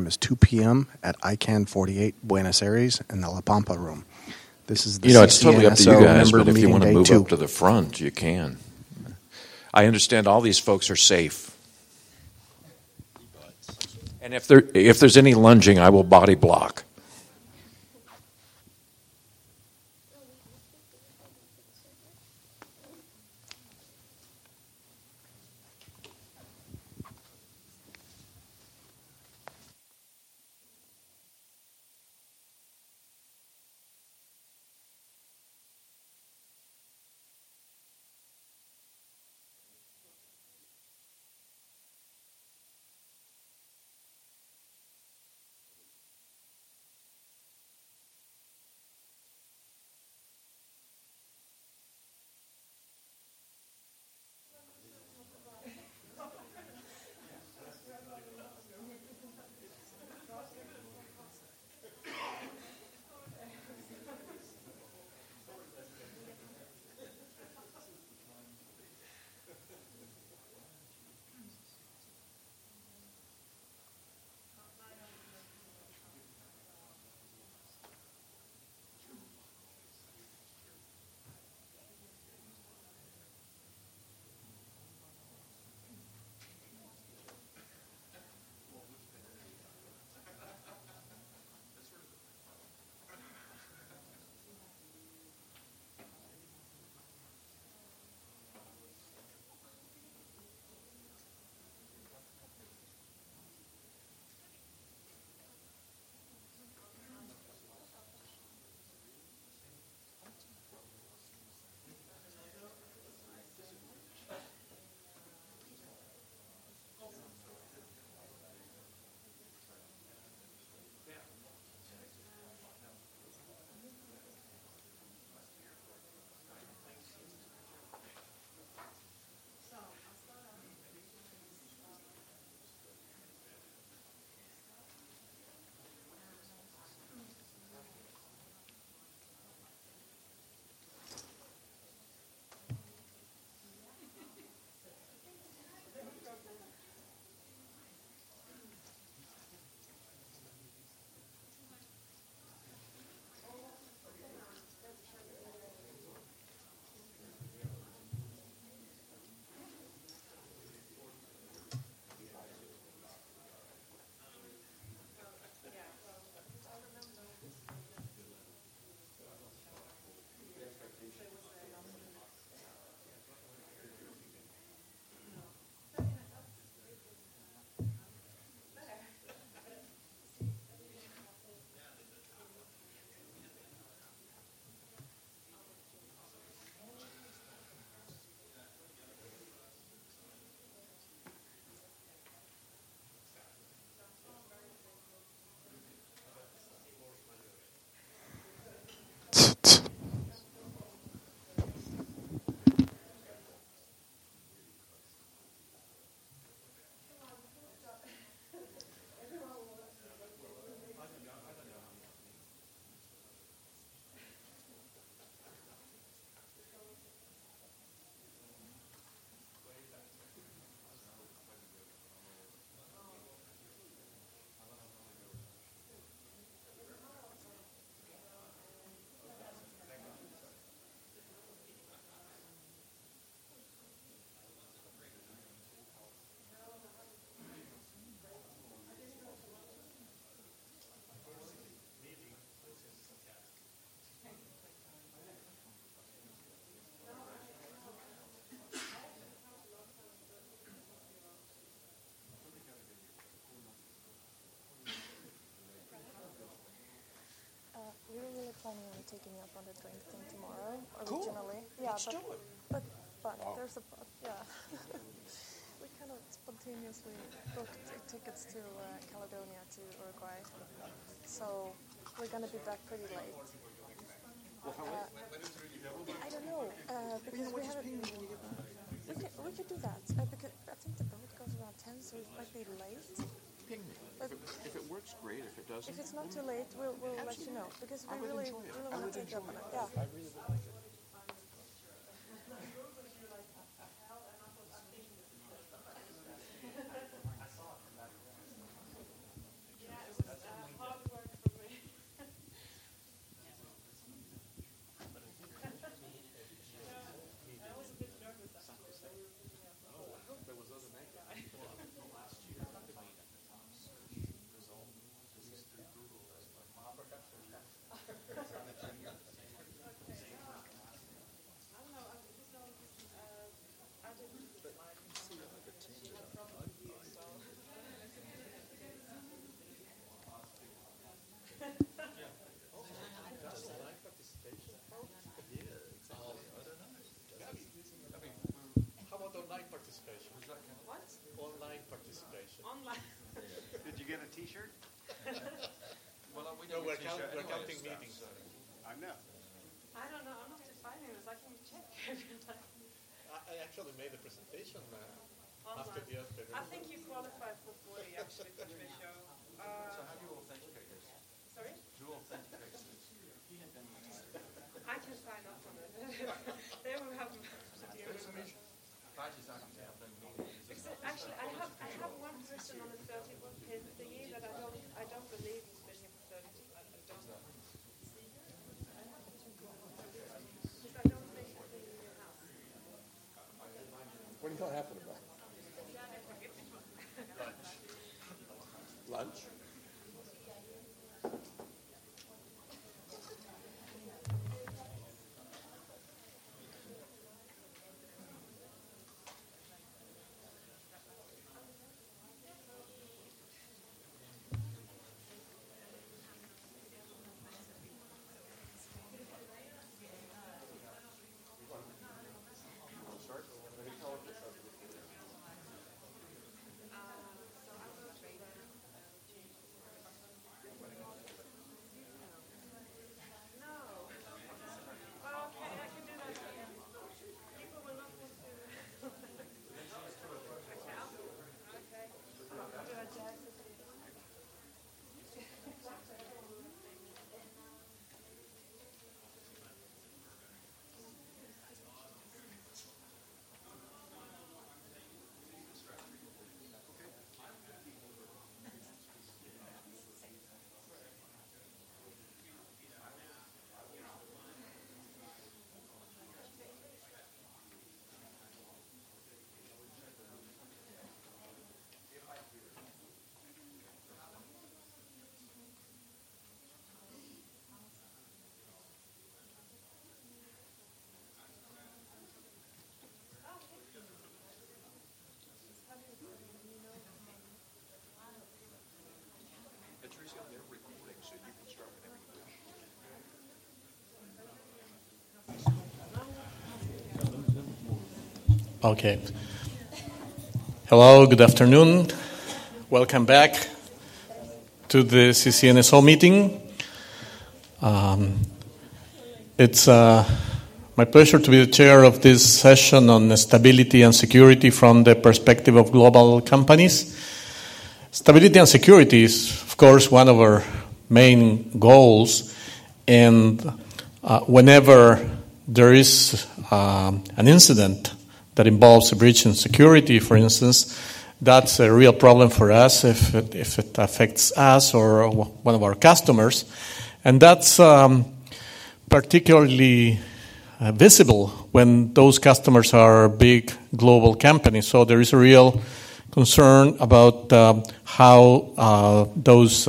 time is 2 p.m. at ICANN 48 Buenos Aires in the La Pampa room. This is the it's totally up to you guys, but if you want to move two. up to the front, you can. I understand all these folks are safe. And if there's any lunging, I will body block. We were really planning on taking up on the drink thing tomorrow, originally. Cool. Yeah, Let's do it. But Wow. there's a we kind of spontaneously booked tickets to Caledonia to Uruguay, so we're gonna be back pretty late. Well, how late? I don't know because we haven't. We could do that because I think the boat goes around 10, so it might be late. Ping me. If it works, great. If it doesn't, if it's not too late, we'll let you know because we really want to take up on it. Yeah. I really would like it. Did you get a T-shirt? No, we're counting meetings. I know. I don't know. I'm not defining this. I can check. I actually made a presentation after the update. I think you qualify for 40 actually, Patricio. So how do you authenticate this? Sorry? Do you authenticate this? I can sign up on it. They will have to deal with it. Actually, I have one person on the 30th thingy that I don't believe he's been here for 30. I don't know. Because I don't think he's in your house. What are you talking about? Lunch? Patricio, they're recording, so you can start whenever you wish. Okay. Hello, good afternoon. Welcome back to the CCNSO meeting. It's my pleasure to be the chair of this session on stability and security from the perspective of global companies. Stability and security is, of course, one of our main goals, and whenever there is an incident that involves a breach in security, for instance, that's a real problem for us if it affects us or one of our customers. And that's particularly visible when those customers are big global companies. So there is a real concern about how those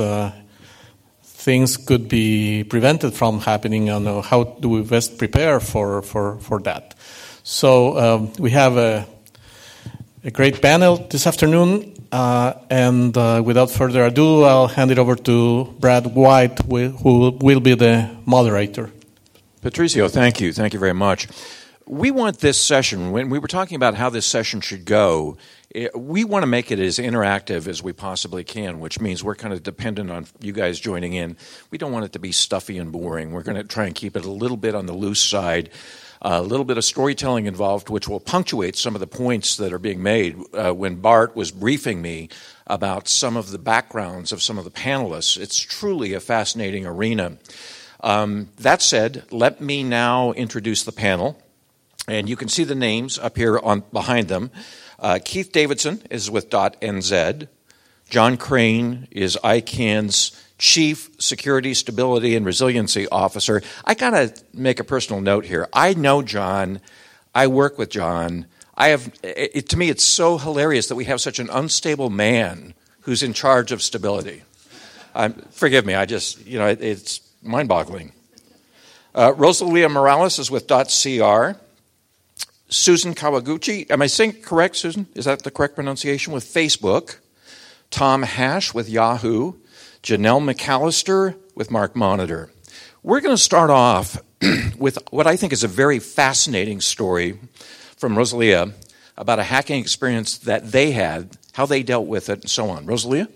things could be prevented from happening, and how do we best prepare for that. So we have a great panel this afternoon, and without further ado, I'll hand it over to Brad White, who will be the moderator. Patricio, thank you. Thank you very much. We want this session, when we were talking about how this session should go, we want to make it as interactive as we possibly can, which means we're kind of dependent on you guys joining in. We don't want it to be stuffy and boring. We're going to try and keep it a little bit on the loose side, a little bit of storytelling involved, which will punctuate some of the points that are being made. When Bart was briefing me about some of the backgrounds of some of the panelists, it's truly a fascinating arena. That said, let me now introduce the panel. And you can see the names up here behind them. Keith Davidson is with .NZ. John Crane is ICANN's Chief Security, Stability, and Resiliency Officer. I got to make a personal note here. I know John. I work with John. To me, it's so hilarious that we have such an unstable man who's in charge of stability. Forgive me. It's mind-boggling. Rosalia Morales is with .CR. Susan Kawaguchi, am I saying it correct, Susan? Is that the correct pronunciation? With Facebook. Tom Hash with Yahoo. Janelle McAllister with Mark Monitor. We're going to start off with what I think is a very fascinating story from Rosalia about a hacking experience that they had how they dealt with it, and so on. Rosalia?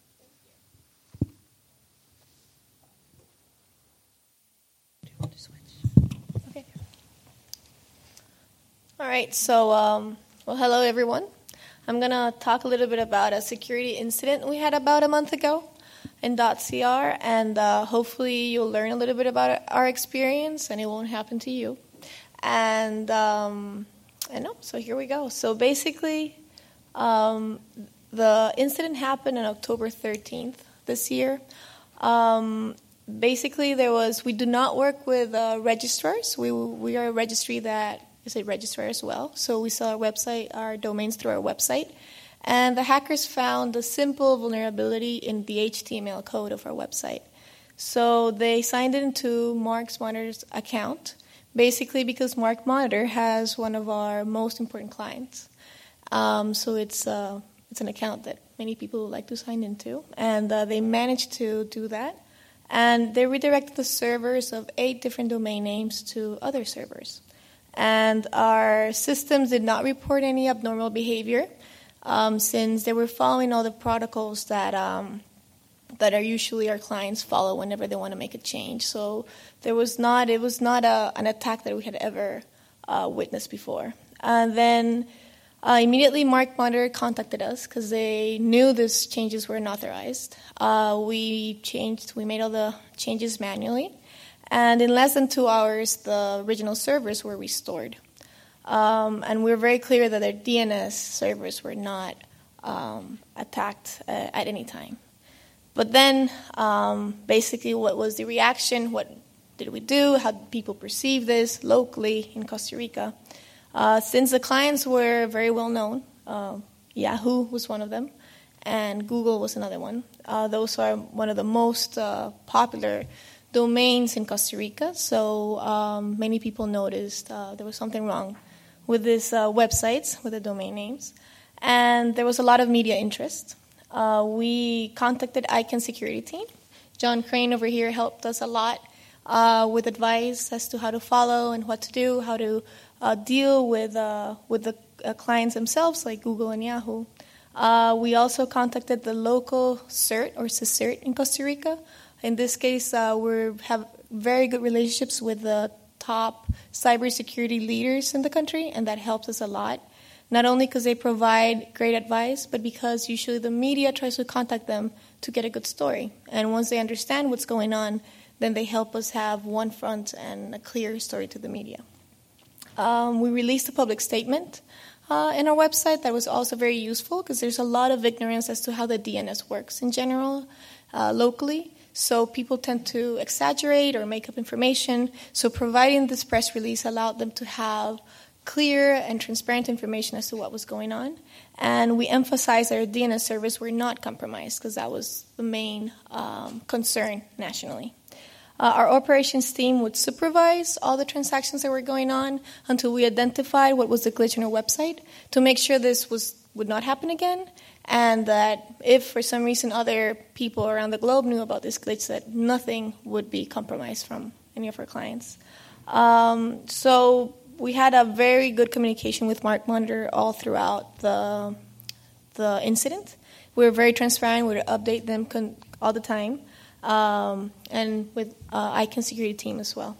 Okay. All right, so, well, hello, everyone. I'm going to talk a little bit about a security incident we had about a month ago in .cr, and hopefully you'll learn a little bit about our experience, and it won't happen to you. And so here we go. So basically, the incident happened on October 13th this year. Basically, we do not work with registrars. We are a registry that is a registrar as well. So we sell our domains through our website. And the hackers found a simple vulnerability in the HTML code of our website. So they signed into Marks Monitor's account, basically because Mark Monitor has one of our most important clients. So it's an account that many people would like to sign into. And they managed to do that. And they redirected the servers of 8 different domain names to other servers. And our systems did not report any abnormal behavior since they were following all the protocols that are usually our clients follow whenever they want to make a change. So it was not an attack that we had ever witnessed before. And then immediately Mark Monitor contacted us because they knew these changes were unauthorized. We made all the changes manually. And in less than 2 hours, the original servers were restored. And we were very clear that their DNS servers were not attacked at any time. But then, basically, what was the reaction? What did we do? How did people perceive this locally in Costa Rica? Since the clients were very well known, Yahoo was one of them, and Google was another one. Those are one of the most popular domains in Costa Rica, so many people noticed there was something wrong with these websites, with the domain names, and there was a lot of media interest. We contacted ICANN security team. John Crane over here helped us a lot with advice as to how to follow and what to do, how to deal with the clients themselves, like Google and Yahoo. We also contacted the local CERT or CERT in Costa Rica. In this case, we have very good relationships with the top cybersecurity leaders in the country, and that helps us a lot. Not only because they provide great advice, but because usually the media tries to contact them to get a good story. And once they understand what's going on, then they help us have one front and a clear story to the media. We released a public statement in our website that was also very useful because there's a lot of ignorance as to how the DNS works in general, locally. So people tend to exaggerate or make up information. So providing this press release allowed them to have clear and transparent information as to what was going on. And we emphasized that our DNS servers were not compromised because that was the main concern nationally. Our operations team would supervise all the transactions that were going on until we identified what was the glitch in our website to make sure this would not happen again, and that if for some reason other people around the globe knew about this glitch, that nothing would be compromised from any of our clients. So we had a very good communication with Mark Monitor all throughout the incident. We were very transparent. We would update them all the time. And with ICANN security team as well.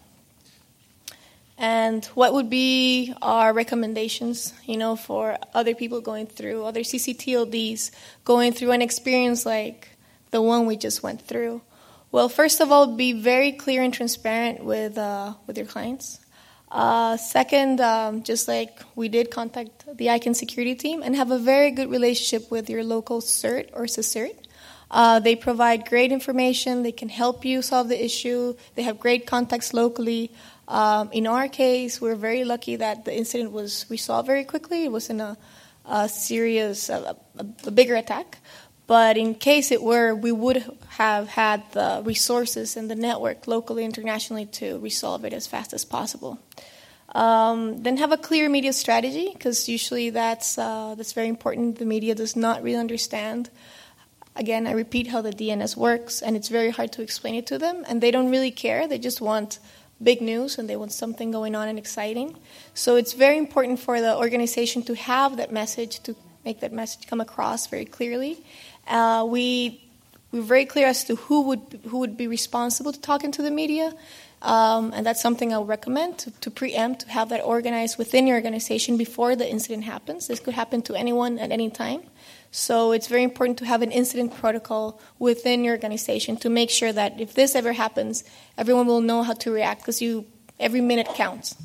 And what would be our recommendations, for other people going through, other CCTLDs going through an experience like the one we just went through? Well, first of all, be very clear and transparent with your clients. Second, just like we did, contact the ICANN security team and have a very good relationship with your local CERT or CERT. They provide great information. They can help you solve the issue. They have great contacts locally. In our case, we're very lucky that the incident was resolved very quickly. It wasn't a serious, a bigger attack. But in case it were, we would have had the resources and the network locally, internationally to resolve it as fast as possible. Then have a clear media strategy, because usually that's very important. The media does not really understand. Again, I repeat how the DNS works, and it's very hard to explain it to them, and they don't really care. They just want big news, and they want something going on and exciting. So it's very important for the organization to have that message, to make that message come across very clearly. We're very clear as to who would be responsible to talking to the media, and that's something I would recommend to preempt, to have that organized within your organization before the incident happens. This could happen to anyone at any time. So it's very important to have an incident protocol within your organization to make sure that if this ever happens, everyone will know how to react, because every minute counts.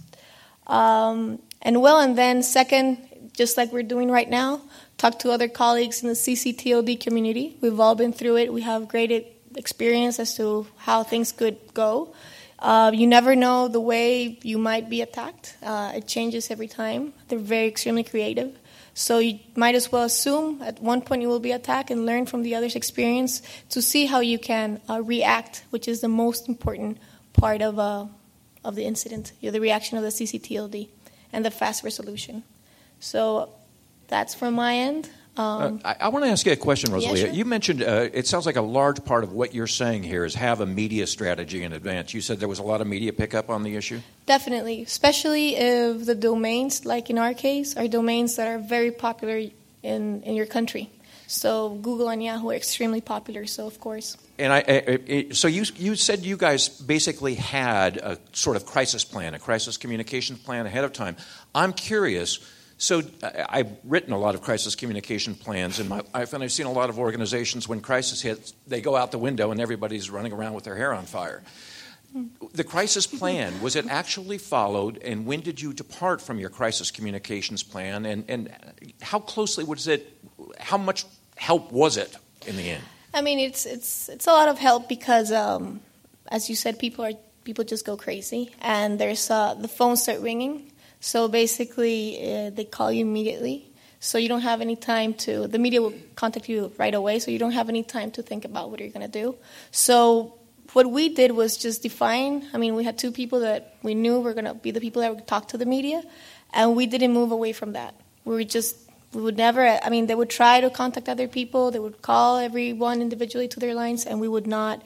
And then second, just like we're doing right now, talk to other colleagues in the CCTLD community. We've all been through it. We have great experience as to how things could go. You never know the way you might be attacked. It changes every time. They're extremely creative. So you might as well assume at one point you will be attacked and learn from the other's experience to see how you can react, which is the most important part of the incident, the reaction of the CCTLD and the fast resolution. So that's from my end. I want to ask you a question, Rosalia. Yeah, sure. You mentioned it sounds like a large part of what you're saying here is have a media strategy in advance. You said there was a lot of media pickup on the issue? Definitely, especially if the domains, like in our case, are domains that are very popular in your country. So Google and Yahoo are extremely popular, so of course. And so you said you guys basically had a sort of crisis plan, a crisis communications plan ahead of time. I'm curious. So I've written a lot of crisis communication plans in my life, and I've seen a lot of organizations when crisis hits, they go out the window and everybody's running around with their hair on fire. The crisis plan, was it actually followed, and when did you depart from your crisis communications plan, and how closely was it, how much help was it in the end? I mean, it's a lot of help because, as you said, people just go crazy, and there's the phones start ringing. So basically, they call you immediately. So you don't have any time the media will contact you right away, so you don't have any time to think about what you're going to do. So what we did was just we had two people that we knew were going to be the people that would talk to the media, and we didn't move away from that. We would never, they would try to contact other people, they would call everyone individually to their lines, and we would not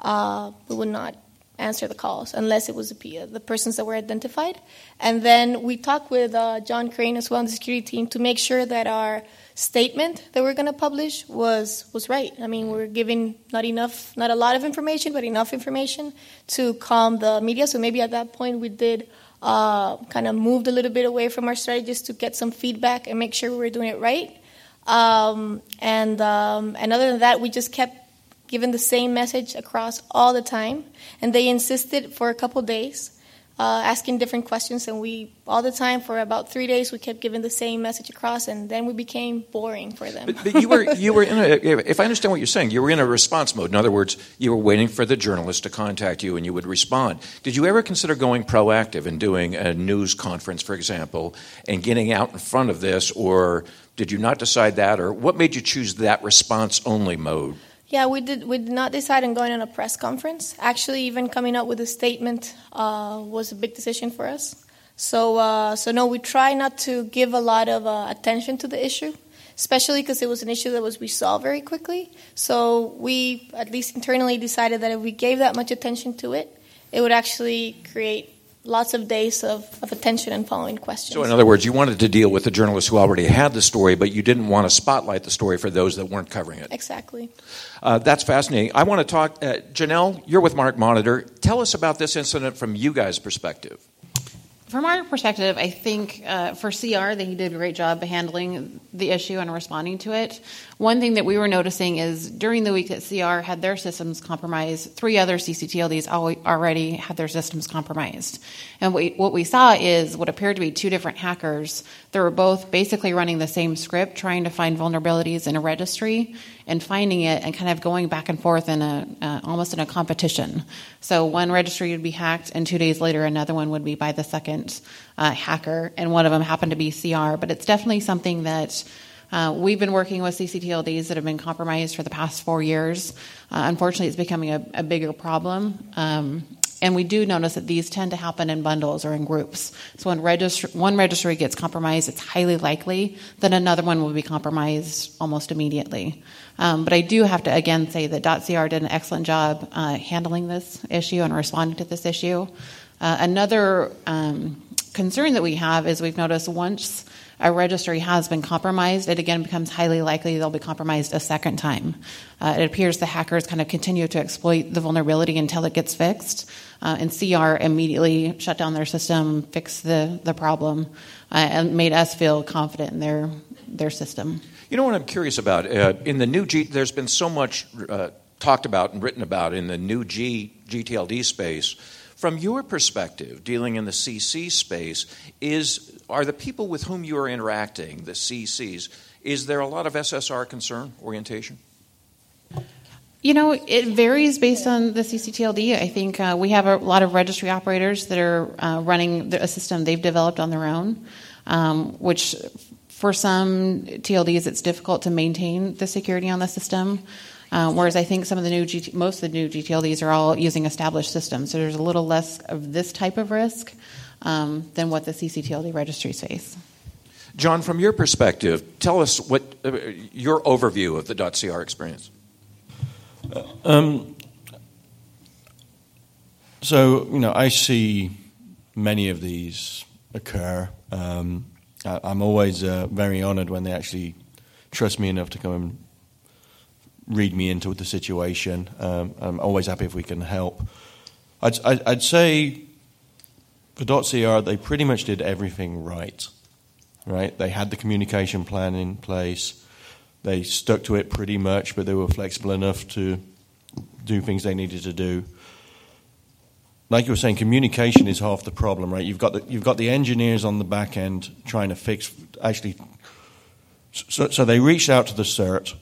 answer the calls unless it was the persons that were identified. And then we talked with John Crane as well on the security team to make sure that our statement that we're going to publish was right. We're giving not a lot of information, but enough information to calm the media. So maybe at that point we did kind of moved a little bit away from our strategy just to get some feedback and make sure we were doing it right. And other than that, we just kept given the same message across all the time, and they insisted for a couple days, asking different questions, and we all the time for about 3 days we kept giving the same message across, and then we became boring for them. But you were in if I understand what you're saying, you were in a response mode. In other words, you were waiting for the journalist to contact you, and you would respond. Did you ever consider going proactive and doing a news conference, for example, and getting out in front of this, or did you not decide that, or what made you choose that response-only mode? Yeah, we did not decide on going on a press conference. Actually, even coming up with a statement was a big decision for us. So no, we try not to give a lot of attention to the issue, especially because it was an issue that was resolved very quickly. So we, at least internally, decided that if we gave that much attention to it, it would actually create lots of days of attention and following questions. So in other words, you wanted to deal with the journalists who already had the story, but you didn't want to spotlight the story for those that weren't covering it. Exactly. That's fascinating. I want to talk, Janelle, you're with Mark Monitor. Tell us about this incident from you guys' perspective. From our perspective, I think for CR, that he did a great job handling the issue and responding to it. One thing that we were noticing is during the week that CR had their systems compromised, 3 other CCTLDs already had their systems compromised. And what we saw is what appeared to be 2 different hackers that were both basically running the same script, trying to find vulnerabilities in a registry and finding it and kind of going back and forth in almost in a competition. So one registry would be hacked, and 2 days later another one would be by the second hacker, and one of them happened to be CR. But it's definitely something that we've been working with CCTLDs that have been compromised for the past 4 years. Unfortunately, it's becoming a bigger problem. And we do notice that these tend to happen in bundles or in groups. So when one registry gets compromised, it's highly likely that another one will be compromised almost immediately. But I do have to, again, say that .cr did an excellent job handling this issue and responding to this issue. Another concern that we have is we've noticed once a registry has been compromised, it again becomes highly likely they'll be compromised a second time. It appears the hackers kind of continue to exploit the vulnerability until it gets fixed, and CR immediately shut down their system, fixed the problem, and made us feel confident in their system. You know what I'm curious about? In the new there's been so much talked about and written about in the new GTLD space. From your perspective, dealing in the CC space, are the people with whom you are interacting, the CCs, is there a lot of SSR concern orientation? You know, it varies based on the CCTLD. I think we have a lot of registry operators that are running a system they've developed on their own, which for some TLDs it's difficult to maintain the security on the system. Whereas I think some of the most of the new GTLDs are all using established systems, so there's a little less of this type of risk than what the CCTLD registries face. John, from your perspective, tell us what your overview of the .cr experience. So, I see many of these occur. I'm always very honored when they actually trust me enough to come and read me into the situation. I'm always happy if we can help. I'd say for .cr, they pretty much did everything right. They had the communication plan in place. They stuck to it pretty much, but they were flexible enough to do things they needed to do. Like you were saying, communication is half the problem, right? You've got the engineers on the back end trying to fix. Actually, so they reached out to the CERT.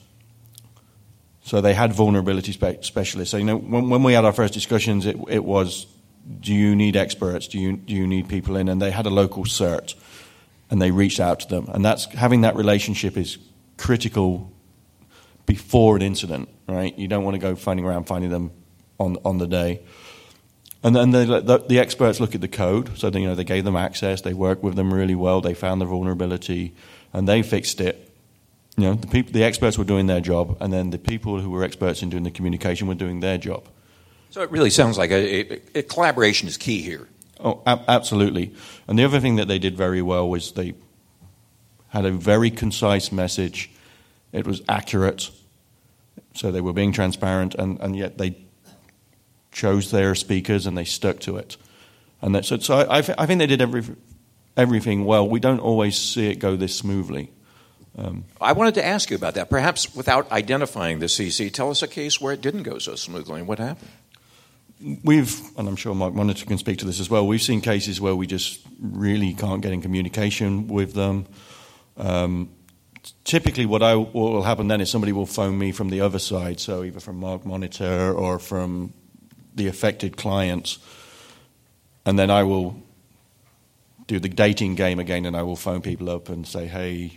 So they had vulnerability specialists. So when we had our first discussions, it was, do you need experts? Do you need people in? And they had a local CERT, and they reached out to them. And having that relationship is critical before an incident, right? You don't want to go finding them on the day. And then the experts look at the code. So they gave them access. They worked with them really well. They found the vulnerability, and they fixed it. The experts were doing their job, and then the people who were experts in doing the communication were doing their job. So it really sounds like a collaboration is key here. Oh, absolutely. And the other thing that they did very well was they had a very concise message. It was accurate. So they were being transparent, and yet they chose their speakers and they stuck to it. And so I think they did everything well. We don't always see it go this smoothly. I wanted to ask you about that. Perhaps without identifying the CC, tell us a case where it didn't go so smoothly and what happened. And I'm sure Mark Monitor can speak to this as well, we've seen cases where we just really can't get in communication with them. Typically what will happen then is somebody will phone me from the other side, so either from Mark Monitor or from the affected clients, and then I will do the dating game again, and I will phone people up and say, hey,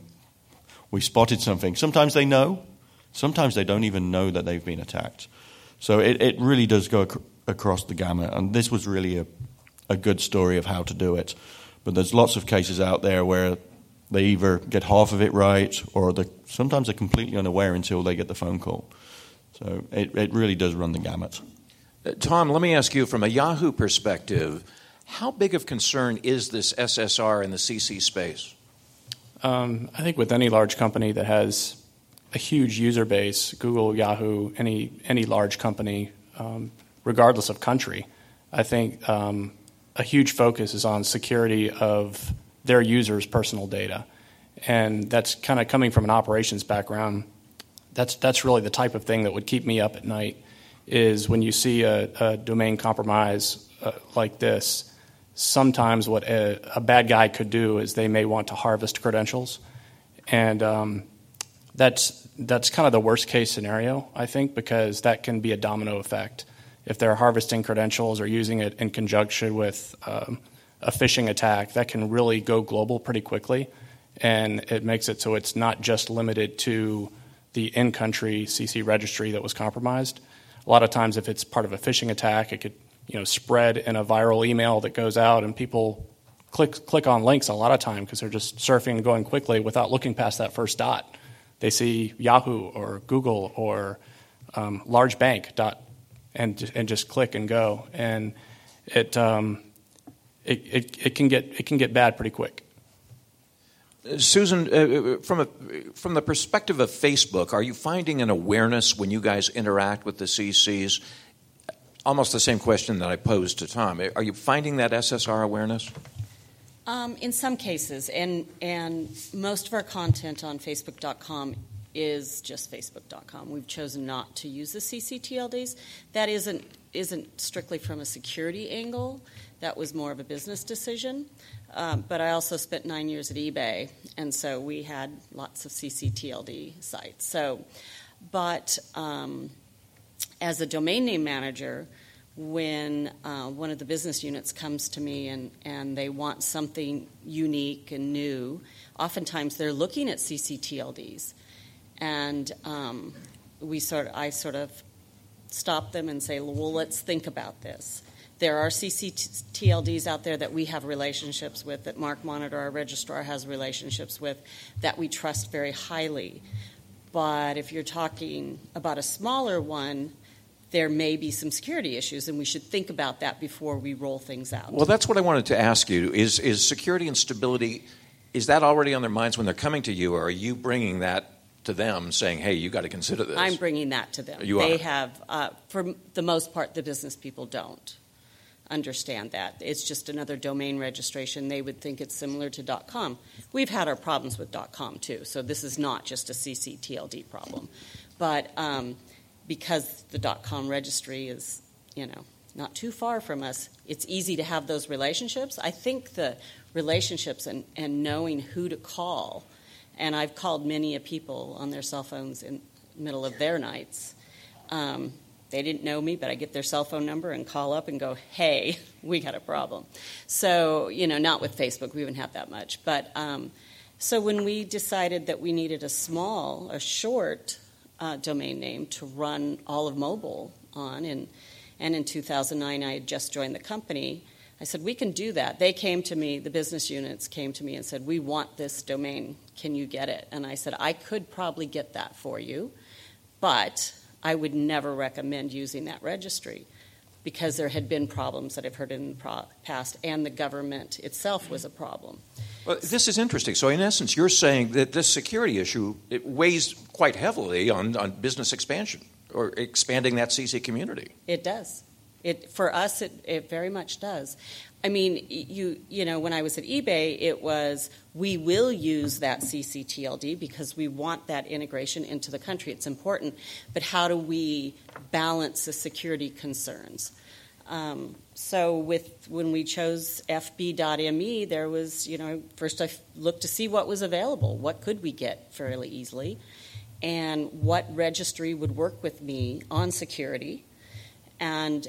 we spotted something. Sometimes they know. Sometimes they don't even know that they've been attacked. So it really does go across the gamut. And this was really a good story of how to do it. But there's lots of cases out there where they either get half of it right or sometimes they're completely unaware until they get the phone call. So it really does run the gamut. Tom, let me ask you, from a Yahoo perspective, how big of concern is this SSR in the CC space? I think with any large company that has a huge user base, Google, Yahoo, any large company, regardless of country, I think a huge focus is on security of their users' personal data. And that's kind of coming from an operations background. That's really the type of thing that would keep me up at night, is when you see a domain compromise like this. Sometimes what a bad guy could do is they may want to harvest credentials, and that's kind of the worst case scenario, I think, because that can be a domino effect. If they're harvesting credentials or using it in conjunction with a phishing attack, that can really go global pretty quickly, and it makes it so it's not just limited to the in-country CC registry that was compromised. A lot of times, if it's part of a phishing attack, it could spread in a viral email that goes out, and people click on links a lot of time because they're just surfing and going quickly without looking past that first dot. They see Yahoo or Google or large bank dot and just click and go, and it can get bad pretty quick. Susan, from the perspective of Facebook, are you finding an awareness when you guys interact with the CCs? Almost the same question that I posed to Tom. Are you finding that SSR awareness? In some cases, and most of our content on Facebook.com is just Facebook.com. We've chosen not to use the CCTLDs. That isn't strictly from a security angle. That was more of a business decision. But I also spent 9 years at eBay, and so we had lots of CCTLD sites. So, but as a domain name manager, when one of the business units comes to me and they want something unique and new, oftentimes they're looking at CCTLDs. And I sort of stop them and say, well, let's think about this. There are CCTLDs out there that we have relationships with, that MarkMonitor, our registrar, has relationships with, that we trust very highly. But if you're talking about a smaller one, there may be some security issues, and we should think about that before we roll things out. Well, that's what I wanted to ask you. Is security and stability, is that already on their minds when they're coming to you, or are you bringing that to them, saying, hey, you got to consider this? I'm bringing that to them. You are? They have, for the most part, the business people don't understand that. It's just another domain registration. They would think it's similar to .com. We've had our problems with .com, too, so this is not just a CCTLD problem. But because the .com registry is, not too far from us, it's easy to have those relationships. I think the relationships and knowing who to call, and I've called many people on their cell phones in the middle of their nights. They didn't know me, but I get their cell phone number and call up and go, hey, we got a problem. So, not with Facebook. We haven't had that much. But so when we decided that we needed a short domain name to run all of mobile on, and in 2009 I had just joined the company, I said, we can do that. They came to me, the business units came to me and said, we want this domain. Can you get it? And I said, I could probably get that for you, but I would never recommend using that registry because there had been problems that I've heard in the past, and the government itself was a problem. Well, this is interesting. So in essence, you're saying that this security issue, it weighs quite heavily on business expansion or expanding that CC community. It does. For us, it very much does. I mean, when I was at eBay, it was, we will use that CCTLD because we want that integration into the country. It's important. But how do we balance the security concerns? So when we chose FB.me, there was, first I looked to see what was available. What could we get fairly easily? And what registry would work with me on security? And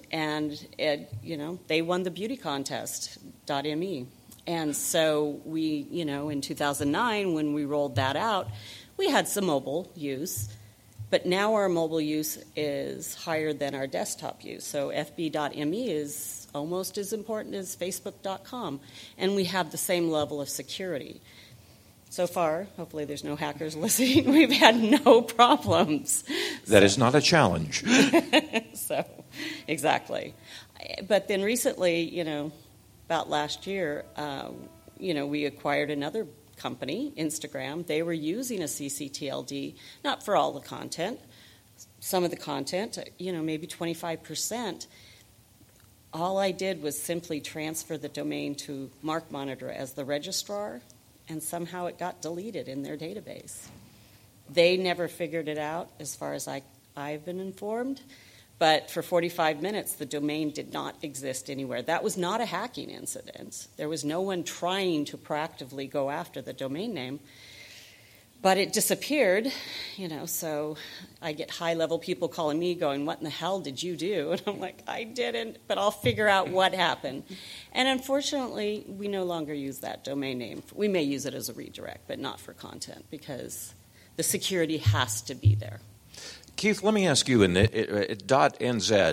they won the beauty contest, .me. And so we, in 2009, when we rolled that out, we had some mobile use, but now our mobile use is higher than our desktop use. So FB.me is almost as important as Facebook.com, and we have the same level of security. So far, hopefully there's no hackers listening, we've had no problems. That is not a challenge. So, exactly. But then recently, about last year, we acquired another company, Instagram. They were using a CCTLD, not for all the content. Some of the content, maybe 25%. All I did was simply transfer the domain to MarkMonitor as the registrar, and somehow it got deleted in their database. They never figured it out, as far as I've been informed. But for 45 minutes, the domain did not exist anywhere. That was not a hacking incident. There was no one trying to proactively go after the domain name. But it disappeared, so I get high-level people calling me going, what in the hell did you do? And I'm like, I didn't, but I'll figure out what happened. And unfortunately, we no longer use that domain name. We may use it as a redirect, but not for content, because the security has to be there. Keith, let me ask you, at .nz,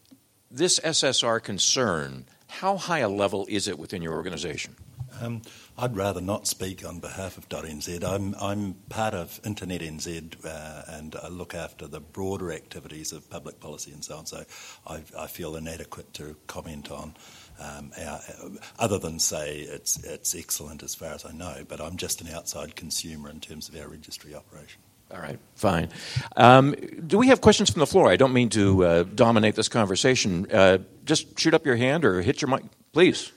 this SSR concern, how high a level is it within your organization? I'd rather not speak on behalf of .nz. I'm part of Internet NZ and I look after the broader activities of public policy and so on, so I feel inadequate to comment on other than say it's excellent as far as I know, but I'm just an outside consumer in terms of our registry operation. All right, fine. Do we have questions from the floor? I don't mean to dominate this conversation. Just shoot up your hand or hit your mic, please.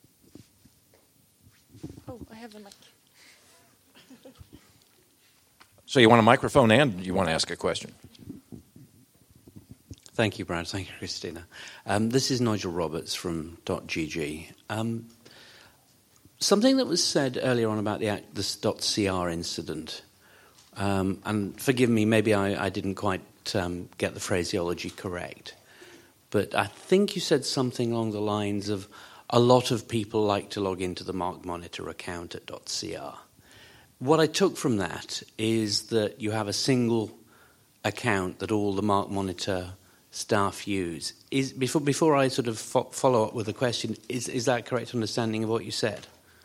Oh, I have a mic. So you want a microphone and you want to ask a question? Thank you, Brad. Thank you, Christina. This is Nigel Roberts from .gg. Something that was said earlier on about this .cr incident, and forgive me, maybe I didn't quite get the phraseology correct, but I think you said something along the lines of a lot of people like to log into the Mark Monitor account at .cr. What I took from that is that you have a single account that all the Mark Monitor staff use. Before I sort of follow up with a question, is that a correct understanding of what you said?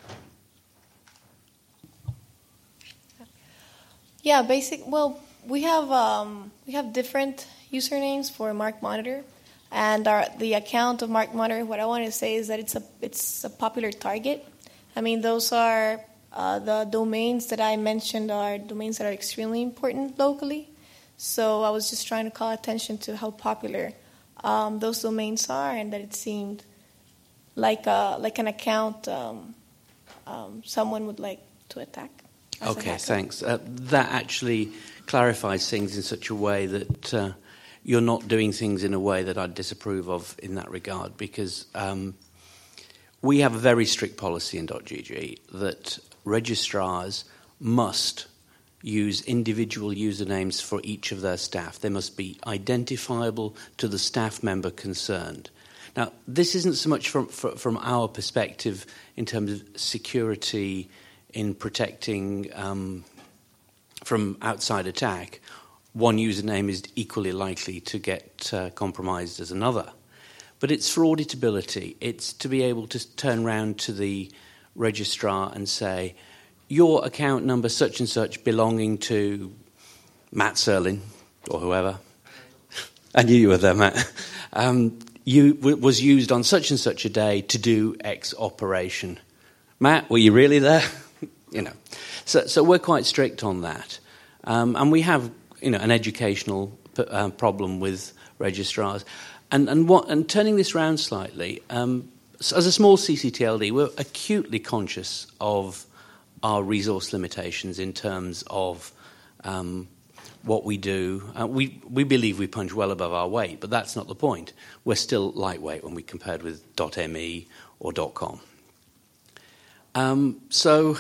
Yeah, well, we have different usernames for Mark Monitor, and the account of Mark Monitor. What I want to say is that it's a popular target. I mean, those are the domains that I mentioned are domains that are extremely important locally. So I was just trying to call attention to how popular those domains are, and that it seemed like an account someone would like to attack. Okay, thanks. That actually clarifies things in such a way that you're not doing things in a way that I'd disapprove of in that regard, because we have a very strict policy in .gg that registrars must use individual usernames for each of their staff. They must be identifiable to the staff member concerned. Now, this isn't so much from our perspective in terms of security in protecting from outside attack. One username is equally likely to get compromised as another. But it's for auditability. It's to be able to turn around to the registrar and say, your account number such and such belonging to Matt Serlin or whoever. I knew you were there, Matt. Was used on such and such a day to do X operation. Matt, were you really there? So we're quite strict on that, and we have an educational problem with registrars, and turning this round slightly. As a small CCTLD, we're acutely conscious of our resource limitations in terms of what we do. We believe we punch well above our weight, but that's not the point. We're still lightweight when we compared with .me or .com. So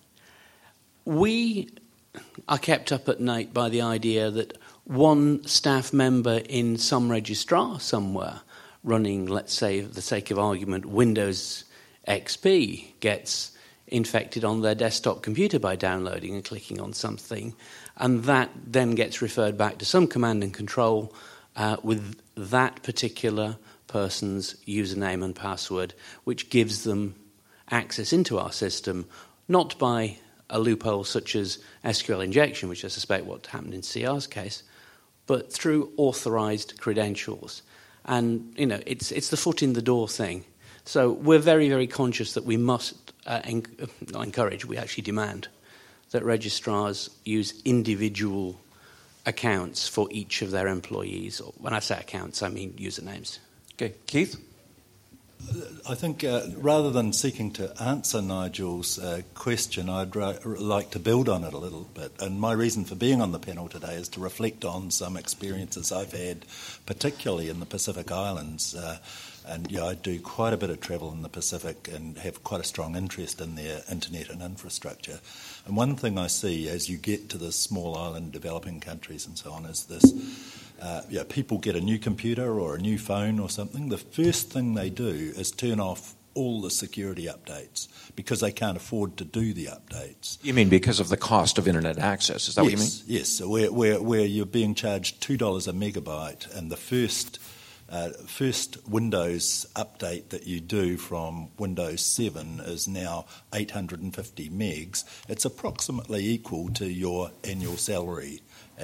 we are kept up at night by the idea that one staff member in some registrar somewhere running, let's say, for the sake of argument, Windows XP gets infected on their desktop computer by downloading and clicking on something, and that then gets referred back to some command and control with that particular person's username and password, which gives them access into our system, not by a loophole such as SQL injection, which I suspect what happened in CR's case, but through authorized credentials. And, it's the foot in the door thing. So we're very, very conscious that we must not encourage, we actually demand that registrars use individual accounts for each of their employees. Or when I say accounts, I mean usernames. Okay, Keith? I think rather than seeking to answer Nigel's question, I'd like to build on it a little bit. And my reason for being on the panel today is to reflect on some experiences I've had, particularly in the Pacific Islands. I do quite a bit of travel in the Pacific and have quite a strong interest in their internet and infrastructure. And one thing I see as you get to the small island developing countries and so on is this. People get a new computer or a new phone or something. The first thing they do is turn off all the security updates because they can't afford to do the updates. You mean because of the cost of internet access? Is that what you mean? Yes. So where you're being charged $2 a megabyte, and the first first Windows update that you do from Windows 7 is now 850 megs. It's approximately equal to your annual salary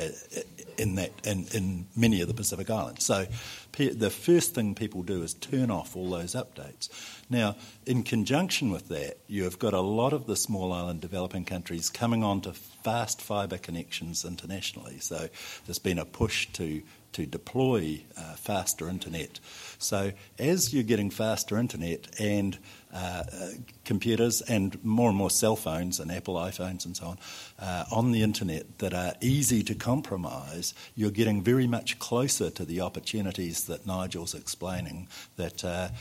in many of the Pacific Islands. So the first thing people do is turn off all those updates. Now, in conjunction with that, you've got a lot of the small island developing countries coming on to fast fibre connections internationally. So there's been a push to deploy faster internet. So as you're getting faster internet and computers and more cell phones and Apple iPhones and so on the internet that are easy to compromise, you're getting very much closer to the opportunities that Nigel's explaining, that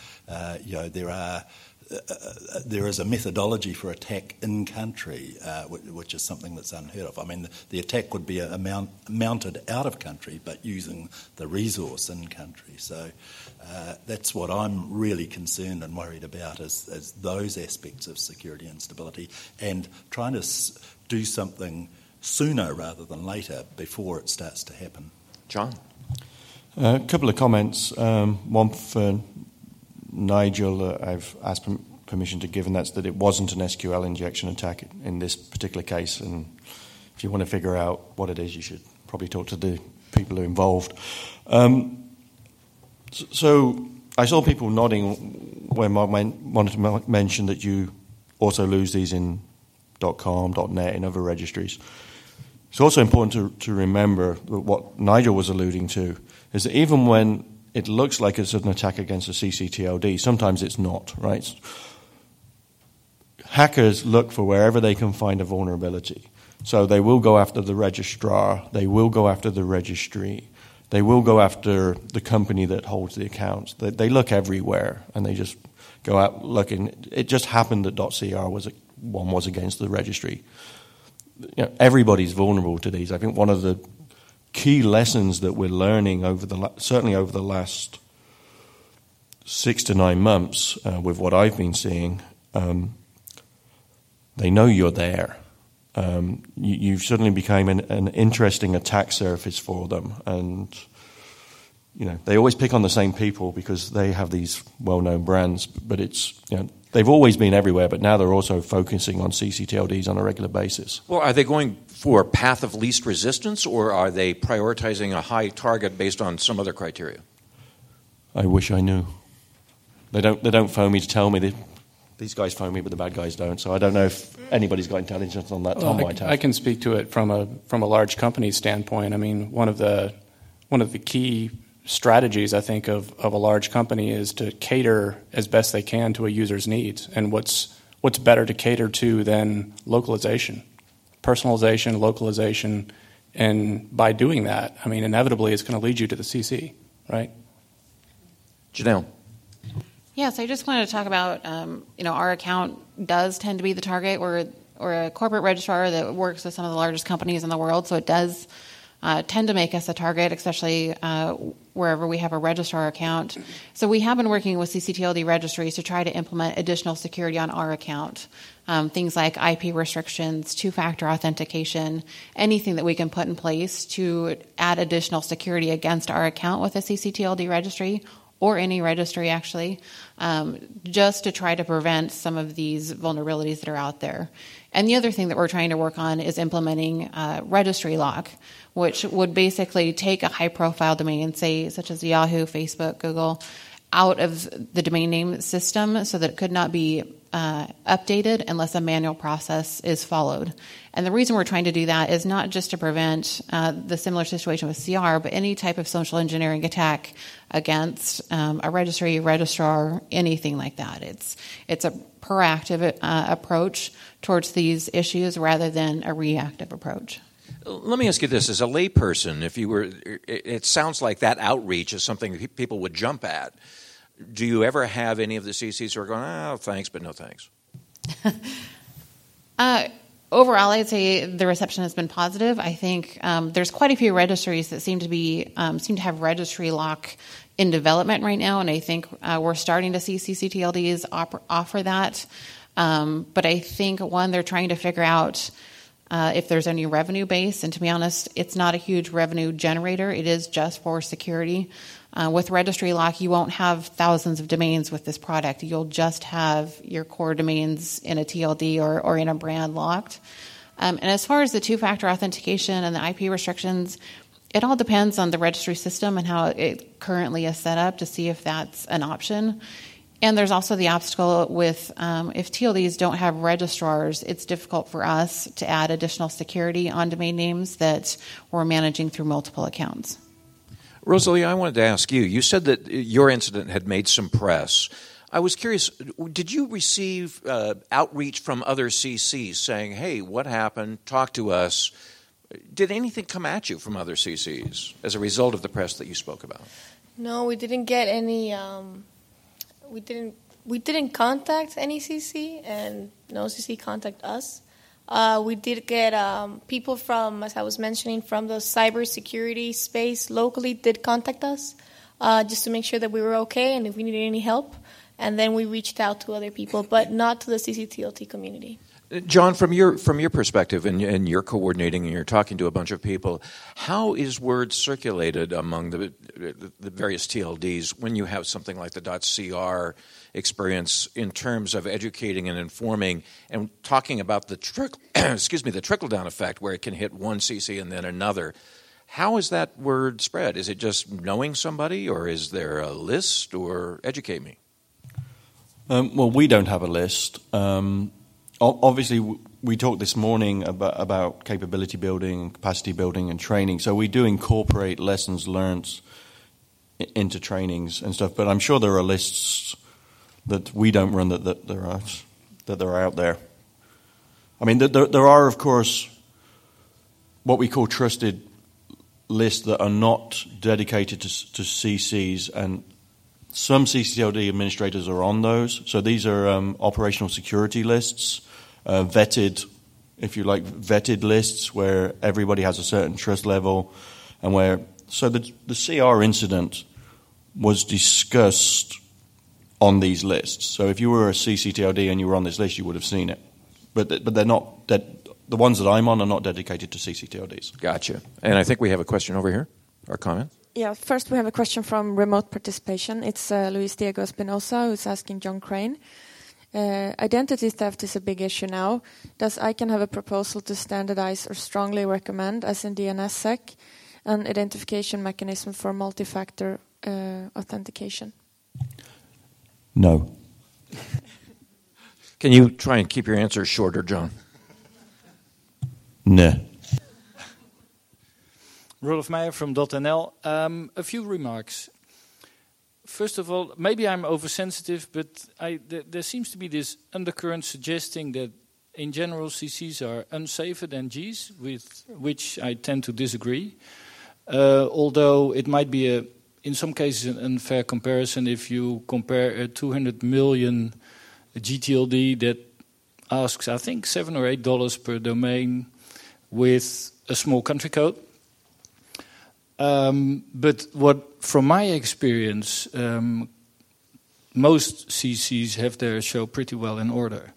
there is a methodology for attack in country, which is something that's unheard of. I mean, the attack would be mounted out of country, but using the resource in country. So that's what I'm really concerned and worried about, is those aspects of security and stability, and trying to do something sooner rather than later before it starts to happen. John? A couple of comments. One for Nigel, I've asked permission to give, and that's that it wasn't an SQL injection attack in this particular case. And if you want to figure out what it is, you should probably talk to the people who are involved. So I saw people nodding when I wanted to mention that you also lose these in .com, .net, and other registries. It's also important to remember that what Nigel was alluding to is that even when it looks like it's an attack against a ccTLD, sometimes it's not, right? Hackers look for wherever they can find a vulnerability. So they will go after the registrar, they will go after the registry, they will go after the company that holds the accounts. They look everywhere, and they just go out looking. It just happened that .cr was against the registry. Everybody's vulnerable to these. I think one of the key lessons that we're learning certainly over the last 6 to 9 months with what I've been seeing, they know you're there. You've suddenly become an interesting attack surface for them, and they always pick on the same people because they have these well-known brands, but it's they've always been everywhere, but now they're also focusing on ccTLDs on a regular basis. Well, are they going for a path of least resistance, or are they prioritizing a high target based on some other criteria? I wish I knew. They don't phone me to tell me. These guys phone me, but the bad guys don't. So I don't know if anybody's got intelligence on that. Tom might have. I can speak to it from a large company standpoint. I mean, one of the key strategies, I think, of a large company is to cater as best they can to a user's needs. And what's better to cater to than localization, personalization, localization, and by doing that, I mean, inevitably it's going to lead you to the CC, right? Janelle. Yes, I just wanted to talk about, our account does tend to be the target. We're a corporate registrar that works with some of the largest companies in the world, so it does tend to make us a target, especially wherever we have a registrar account. So we have been working with ccTLD registries to try to implement additional security on our account. Things like IP restrictions, two-factor authentication, anything that we can put in place to add additional security against our account with a ccTLD registry, or any registry actually, just to try to prevent some of these vulnerabilities that are out there. And the other thing that we're trying to work on is implementing registry lock, which would basically take a high-profile domain, say such as Yahoo, Facebook, Google, out of the domain name system so that it could not be updated unless a manual process is followed. And the reason we're trying to do that is not just to prevent the similar situation with CR, but any type of social engineering attack against a registry, registrar, anything like that. It's a proactive approach towards these issues rather than a reactive approach. Let me ask you this: as a layperson, it sounds like that outreach is something people would jump at. Do you ever have any of the CCs who are going, oh, thanks, but no thanks? Overall, I'd say the reception has been positive. I think there's quite a few registries that seem to have registry lock in development right now, and I think we're starting to see ccTLDs offer that. But I think, one, they're trying to figure out if there's any revenue base. And to be honest, it's not a huge revenue generator. It is just for security. With registry lock, you won't have thousands of domains with this product. You'll just have your core domains in a TLD or in a brand locked. And as far as the two-factor authentication and the IP restrictions, it all depends on the registry system and how it currently is set up to see if that's an option. And there's also the obstacle with if TLDs don't have registrars, it's difficult for us to add additional security on domain names that we're managing through multiple accounts. Rosalie, I wanted to ask you. You said that your incident had made some press. I was curious, did you receive outreach from other CCs saying, hey, what happened? Talk to us. Did anything come at you from other CCs as a result of the press that you spoke about? No, we didn't get any. We didn't contact any CC, and no CC contact us. We did get people from, as I was mentioning, from the cybersecurity space locally did contact us just to make sure that we were okay and if we needed any help. And then we reached out to other people, but not to the CCTLT community. John, from your perspective, and you're coordinating and you're talking to a bunch of people, how is word circulated among the various TLDs when you have something like the .cr experience in terms of educating and informing and talking about the trickle-down effect where it can hit one CC and then another? How is that word spread? Is it just knowing somebody, or is there a list, or educate me? Well, we don't have a list. Obviously, we talked this morning about capability building, capacity building, and training. So we do incorporate lessons learned into trainings and stuff. But I'm sure there are lists that we don't run that are out there. I mean, there are, of course, what we call trusted lists that are not dedicated to CCs, and some CCTLD administrators are on those. So these are operational security lists, vetted lists where everybody has a certain trust level, and where so the CR incident was discussed on these lists. So if you were a CCTLD and you were on this list, you would have seen it. But they're not. The ones that I'm on are not dedicated to CCTLDs. Gotcha. And I think we have a question over here, or comment. Yeah, first we have a question from remote participation. It's Luis Diego Espinosa who's asking John Crane. Identity theft is a big issue now. Does ICANN have a proposal to standardize or strongly recommend, as in DNSSEC, an identification mechanism for multi-factor authentication? No. Can you try and keep your answer shorter, John? No. Rolf Meijer from .nl. A few remarks. First of all, maybe I'm oversensitive, but there seems to be this undercurrent suggesting that in general CCs are unsafer than Gs, with which I tend to disagree. Although it might be, in some cases, an unfair comparison if you compare a 200 million GTLD that asks, I think, $7 or $8 per domain with a small country code. But from my experience, most CCs have their show pretty well in order.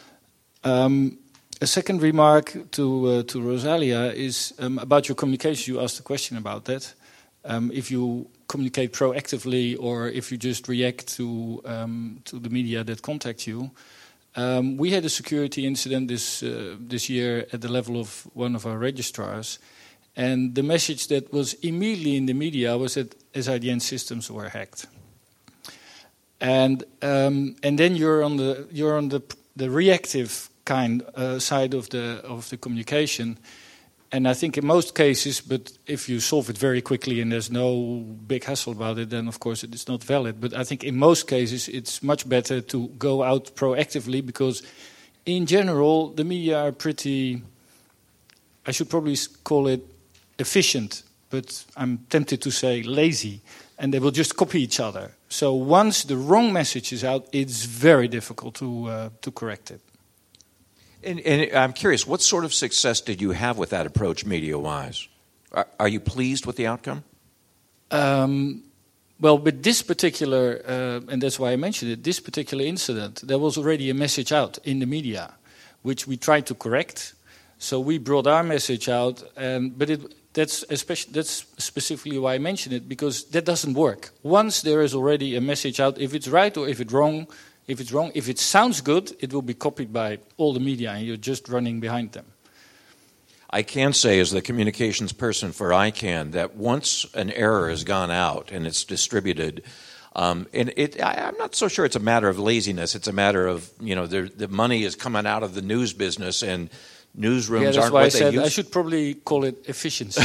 A second remark to Rosalia is about your communication. You asked a question about that. If you communicate proactively or if you just react to the media that contact you. We had a security incident this year at the level of one of our registrars. And the message that was immediately in the media was that SIDN systems were hacked. And then you're on the reactive kind side of the communication. And I think in most cases, but if you solve it very quickly and there's no big hassle about it, then of course it is not valid. But I think in most cases it's much better to go out proactively, because in general the media are pretty, I should probably call it efficient, but I'm tempted to say lazy, and they will just copy each other. So once the wrong message is out, it's very difficult to correct it. And I'm curious, what sort of success did you have with that approach, media-wise? Are you pleased with the outcome? Well, with this particular, and that's why I mentioned it, this particular incident, there was already a message out in the media, which we tried to correct. So we brought our message out, but that's specifically why I mention it, because that doesn't work. Once there is already a message out, if it's right or if it's wrong, if it sounds good, it will be copied by all the media, and you're just running behind them. I can say, as the communications person for ICANN, that once an error has gone out and it's distributed, I'm not so sure it's a matter of laziness. It's a matter of, the money is coming out of the news business, and newsrooms aren't what they used. I should probably call it efficiency.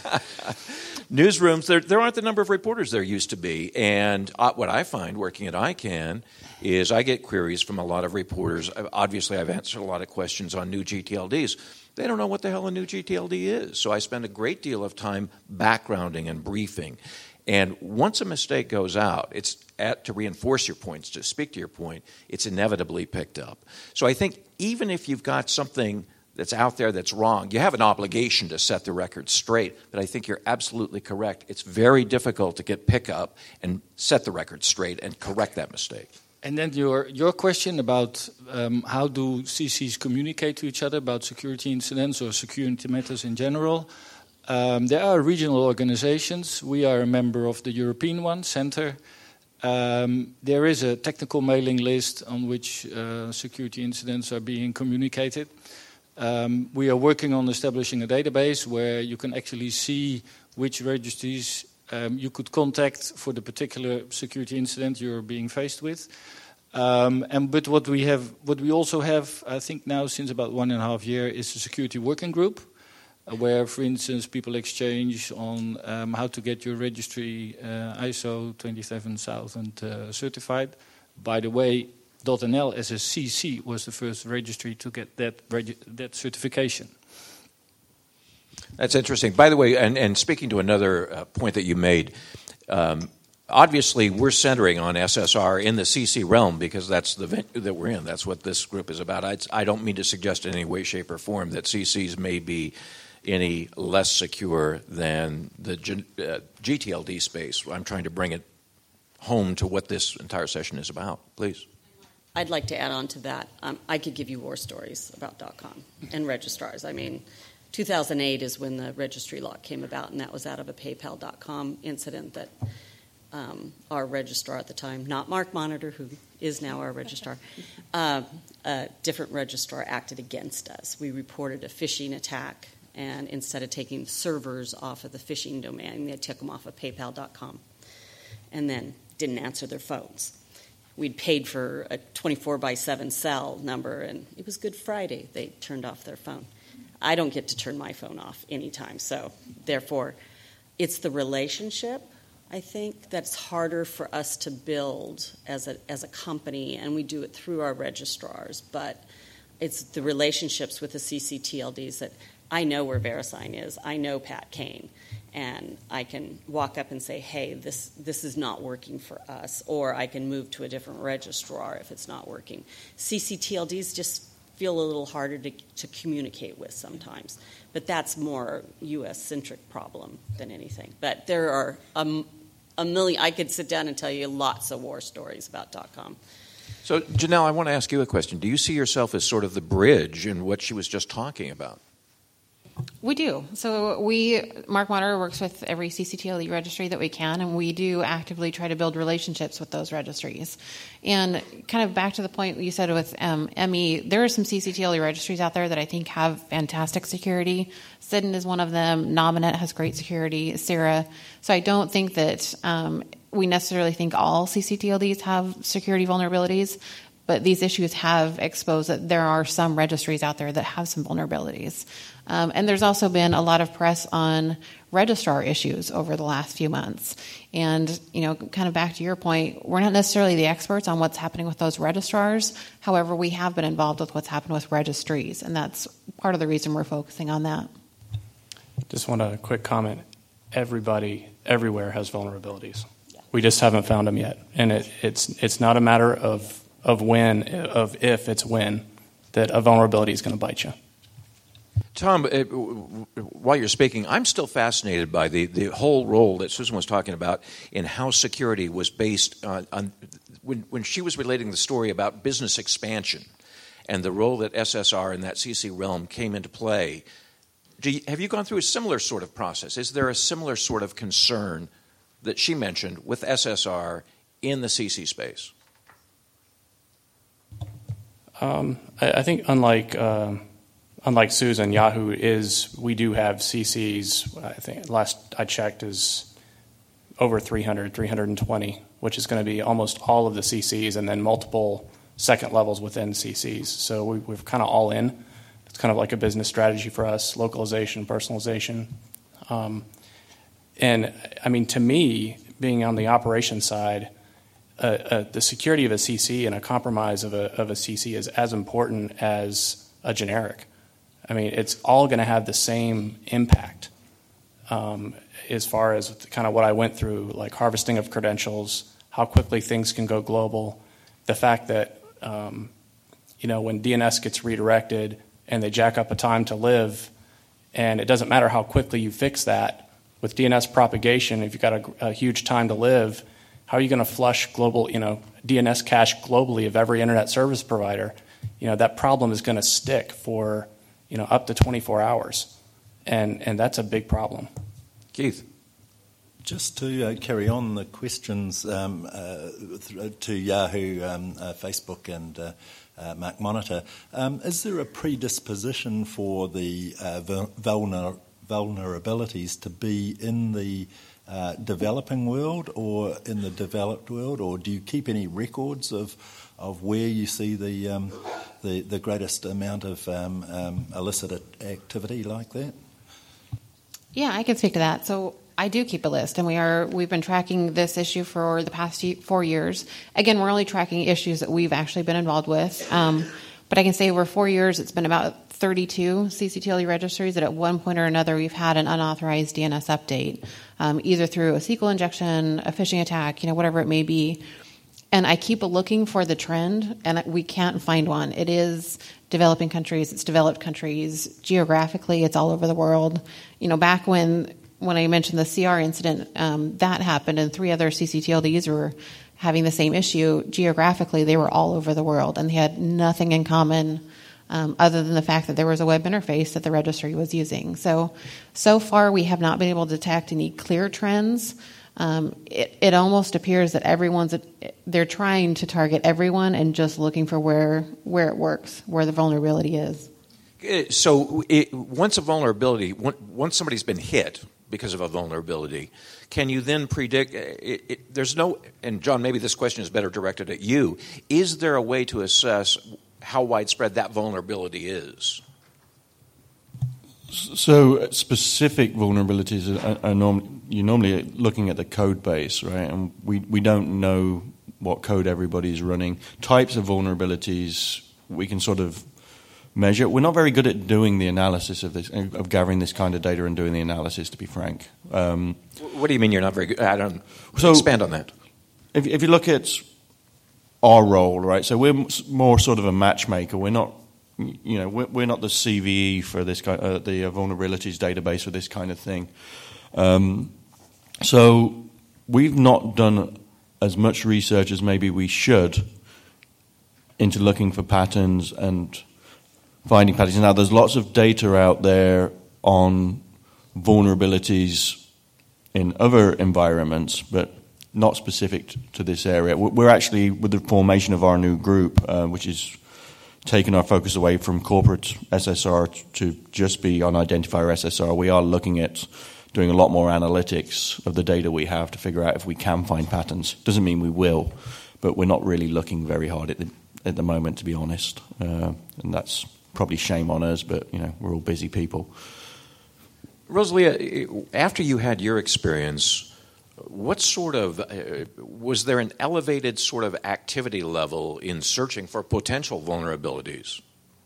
Newsrooms, there aren't the number of reporters there used to be. And what I find working at ICANN is I get queries from a lot of reporters. Obviously, I've answered a lot of questions on new GTLDs. They don't know what the hell a new GTLD is. So I spend a great deal of time backgrounding and briefing. And once a mistake goes out, it's to reinforce your points, to speak to your point, it's inevitably picked up. So I think even if you've got something that's out there that's wrong, you have an obligation to set the record straight. But I think you're absolutely correct. It's very difficult to get pickup and set the record straight and correct that mistake. And then your question about how do CCs communicate to each other about security incidents or security matters in general. There are regional organizations. We are a member of the European one, Center. There is a technical mailing list on which security incidents are being communicated. We are working on establishing a database where you can actually see which registries you could contact for the particular security incident you're being faced with. But what we also have, I think now since about 1.5 years, is a security working group, where, for instance, people exchange on how to get your registry ISO 27000 certified. By the way, .nl as a CC was the first registry to get that certification. That's interesting. By the way, and speaking to another point that you made, obviously we're centering on SSR in the CC realm because that's the venue that we're in. That's what this group is about. I don't mean to suggest in any way, shape, or form that CCs may be any less secure than the GTLD space. I'm trying to bring it home to what this entire session is about. Please. I'd like to add on to that. I could give you war stories about .com and registrars. I mean, 2008 is when the registry lock came about, and that was out of a PayPal.com incident that our registrar at the time, not Mark Monitor, who is now our registrar, a different registrar acted against us. We reported a phishing attack, and instead of taking servers off of the phishing domain, they took them off of PayPal.com and then didn't answer their phones. We'd paid for a 24/7 cell number, and it was Good Friday. They turned off their phone. I don't get to turn my phone off anytime, so therefore it's the relationship, I think, that's harder for us to build as a company, and we do it through our registrars, but it's the relationships with the CCTLDs that I know where VeriSign is. I know Pat Kane, and I can walk up and say, hey, this is not working for us, or I can move to a different registrar if it's not working. CCTLDs just feel a little harder to communicate with sometimes, but that's more U.S.-centric problem than anything. But there are a million. I could sit down and tell you lots of war stories about .com. So, Janelle, I want to ask you a question. Do you see yourself as sort of the bridge in what she was just talking about? We do. So Mark Monitor works with every CCTLD registry that we can, and we do actively try to build relationships with those registries. And kind of back to the point you said with ME, there are some CCTLD registries out there that I think have fantastic security. Sidon is one of them. Nominet has great security. Sierra. So I don't think that we necessarily think all CCTLDs have security vulnerabilities, but these issues have exposed that there are some registries out there that have some vulnerabilities. And there's also been a lot of press on registrar issues over the last few months. And, kind of back to your point, we're not necessarily the experts on what's happening with those registrars. However, we have been involved with what's happened with registries, and that's part of the reason we're focusing on that. Just want a quick comment. Everybody, everywhere has vulnerabilities. Yeah. We just haven't found them yet. And it's not a matter of if, it's when that a vulnerability is going to bite you. Tom, while you're speaking, I'm still fascinated by the whole role that Susan was talking about in how security was based on when she was relating the story about business expansion and the role that SSR in that CC realm came into play. Have you gone through a similar sort of process? Is there a similar sort of concern that she mentioned with SSR in the CC space? I think unlike Susan, Yahoo we do have CCs. I think last I checked is over 300, 320, which is going to be almost all of the CCs and then multiple second levels within CCs. So we're kind of all in. It's kind of like a business strategy for us, localization, personalization. And I mean, to me, being on the operations side, the security of a CC and a compromise of a CC is as important as a generic. I mean, it's all going to have the same impact as far as kind of what I went through, like harvesting of credentials, how quickly things can go global, the fact that, when DNS gets redirected and they jack up a time to live, and it doesn't matter how quickly you fix that, with DNS propagation, if you've got a huge time to live, how are you going to flush global, DNS cache globally of every internet service provider? That problem is going to stick for, up to 24 hours. And that's a big problem. Keith. Just to carry on the questions to Yahoo, Facebook and MacMonitor, is there a predisposition for the vulnerabilities to be in the developing world or in the developed world, or do you keep any records of where you see the greatest amount of illicit activity like that? Yeah, I can speak to that. So I do keep a list, and we've been tracking this issue for the past 4 years. Again, we're only tracking issues that we've actually been involved with. But I can say over 4 years, it's been about 32 CCTLD registries that at one point or another we've had an unauthorized DNS update, either through a SQL injection, a phishing attack, whatever it may be. And I keep looking for the trend, and we can't find one. It is developing countries, it's developed countries. Geographically, it's all over the world. Back when I mentioned the CR incident, that happened, and 3 other CCTLDs were having the same issue. Geographically, they were all over the world, and they had nothing in common other than the fact that there was a web interface that the registry was using. So far, we have not been able to detect any clear trends. It almost appears that they're trying to target everyone and just looking for where it works, where the vulnerability is. So once somebody's been hit because of a vulnerability, can you then predict? And John, maybe this question is better directed at you. Is there a way to assess how widespread that vulnerability is? So specific vulnerabilities are you're normally looking at the code base, right? And we don't know what code everybody's running. Types of vulnerabilities we can sort of measure. We're not very good at doing the analysis of this, of gathering this kind of data and doing the analysis, to be frank. What do you mean you're not very good? Expand on that. If you look at our role, right? So we're more sort of a matchmaker. We're not. We're not the CVE for this kind, the vulnerabilities database for this kind of thing. So we've not done as much research as maybe we should into looking for patterns and finding patterns. Now, there's lots of data out there on vulnerabilities in other environments, but not specific to this area. We're actually, with the formation of our new group, which is taking our focus away from corporate SSR to just be on identifier SSR, we are looking at doing a lot more analytics of the data we have to figure out if we can find patterns. Doesn't mean we will, but we're not really looking very hard at the moment, to be honest. And that's probably shame on us, but we're all busy people. Rosalia, after you had your experience, what sort of was there an elevated sort of activity level in searching for potential vulnerabilities?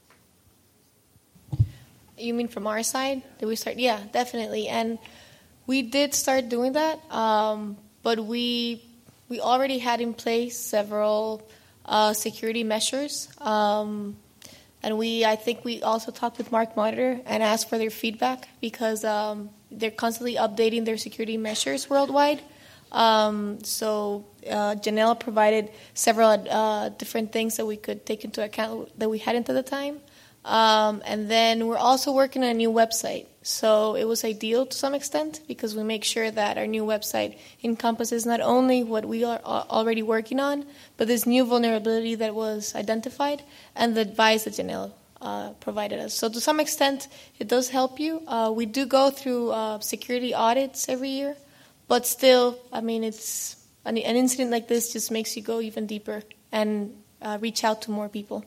You mean from our side? Did we start? Yeah, definitely. And we did start doing that, but we already had in place several security measures. And I think we also talked with MacMonitor and asked for their feedback because they're constantly updating their security measures worldwide. So Janelle provided several different things that we could take into account that we hadn't at the time. And then we're also working on a new website. So it was ideal to some extent because we make sure that our new website encompasses not only what we are already working on, but this new vulnerability that was identified and the advice that Janelle provided us. So to some extent, it does help you. We do go through security audits every year, but still, I mean, it's an incident like this just makes you go even deeper and reach out to more people.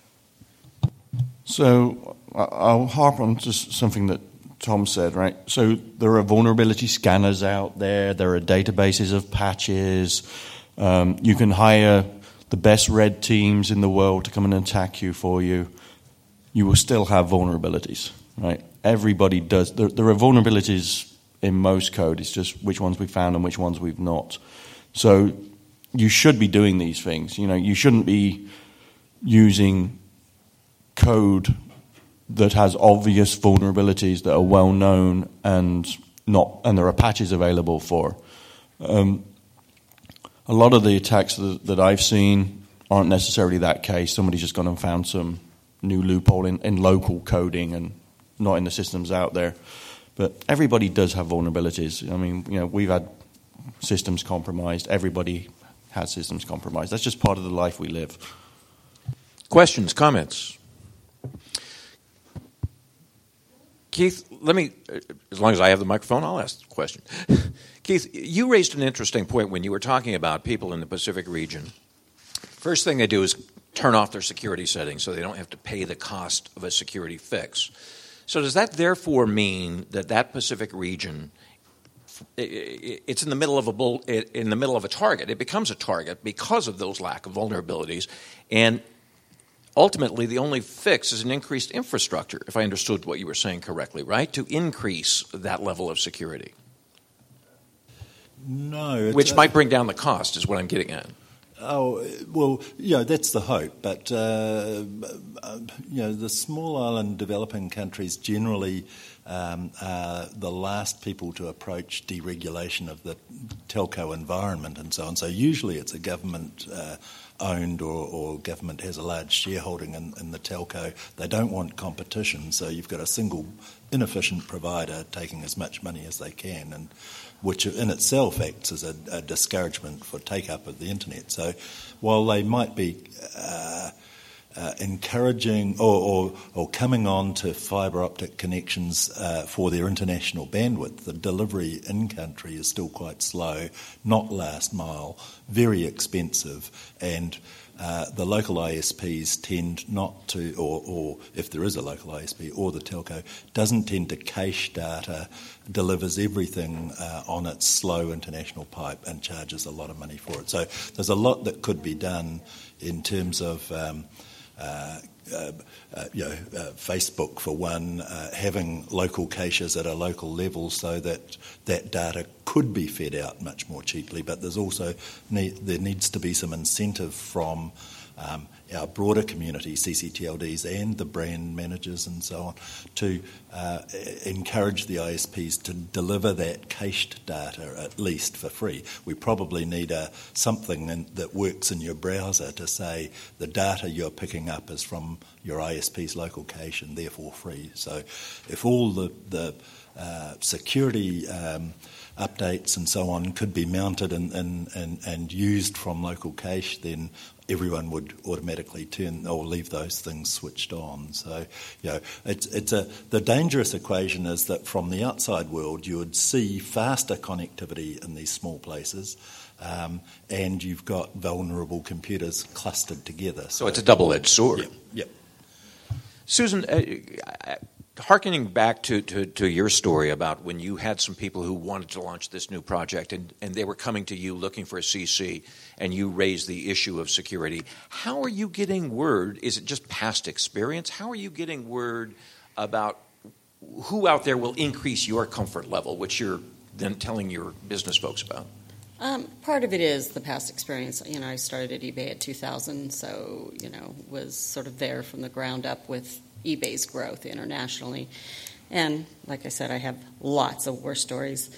So I'll harp on just something that Tom said, right? So there are vulnerability scanners out there. There are databases of patches. You can hire the best red teams in the world to come and attack you for you. You will still have vulnerabilities, right? Everybody does. There are vulnerabilities in most code. It's just which ones we found and which ones we've not. So you should be doing these things. You know, you shouldn't be using code that has obvious vulnerabilities that are well known and there are patches available for. A lot of the attacks that I've seen aren't necessarily that case. Somebody's just gone and found some new loophole in local coding and not in the systems out there. But everybody does have vulnerabilities. I mean, you know, we've had systems compromised. Everybody has systems compromised. That's just part of the life we live. Questions, comments? Keith, let me, as long as I have the microphone, I'll ask the question. Keith, you raised an interesting point when you were talking about people in the Pacific region. First thing they do is turn off their security settings so they don't have to pay the cost of a security fix. So does that therefore mean that Pacific region, it's in the middle of a target? It becomes a target because of those lack of vulnerabilities, and ultimately, the only fix is an increased infrastructure, if I understood what you were saying correctly, right? To increase that level of security. No. Which might bring down the cost, is what I'm getting at. Oh, well, yeah, that's the hope. But, you know, the small island developing countries generally are the last people to approach deregulation of the telco environment and so on. So usually it's a government owned or government has a large shareholding in the telco. They don't want competition, so you've got a single inefficient provider taking as much money as they can, and which in itself acts as a discouragement for take-up of the internet. So while they might be encouraging or coming on to fibre optic connections for their international bandwidth, the delivery in-country is still quite slow, not last mile, very expensive, and the local ISPs tend not to, or if there is a local ISP or the telco, doesn't tend to cache data, delivers everything on its slow international pipe and charges a lot of money for it. So there's a lot that could be done in terms of Facebook, for one, having local caches at a local level so that that data could be fed out much more cheaply. But there's also there needs to be some incentive from our broader community, CCTLDs and the brand managers and so on, to encourage the ISPs to deliver that cached data at least for free. We probably need something that works in your browser to say the data you're picking up is from your ISP's local cache and therefore free. So if all the security updates and so on could be mounted and used from local cache, then everyone would automatically turn or leave those things switched on. So, you know, the dangerous equation is that from the outside world you would see faster connectivity in these small places, and you've got vulnerable computers clustered together. So it's a double-edged sword. Yep. Susan, hearkening back to your story about when you had some people who wanted to launch this new project and they were coming to you looking for a CC and you raised the issue of security, how are you getting word? Is it just past experience? How are you getting word about who out there will increase your comfort level, which you're then telling your business folks about? Part of it is the past experience. You know, I started at eBay at 2000, so, you know, was sort of there from the ground up with eBay's growth internationally. And like I said, I have lots of war stories.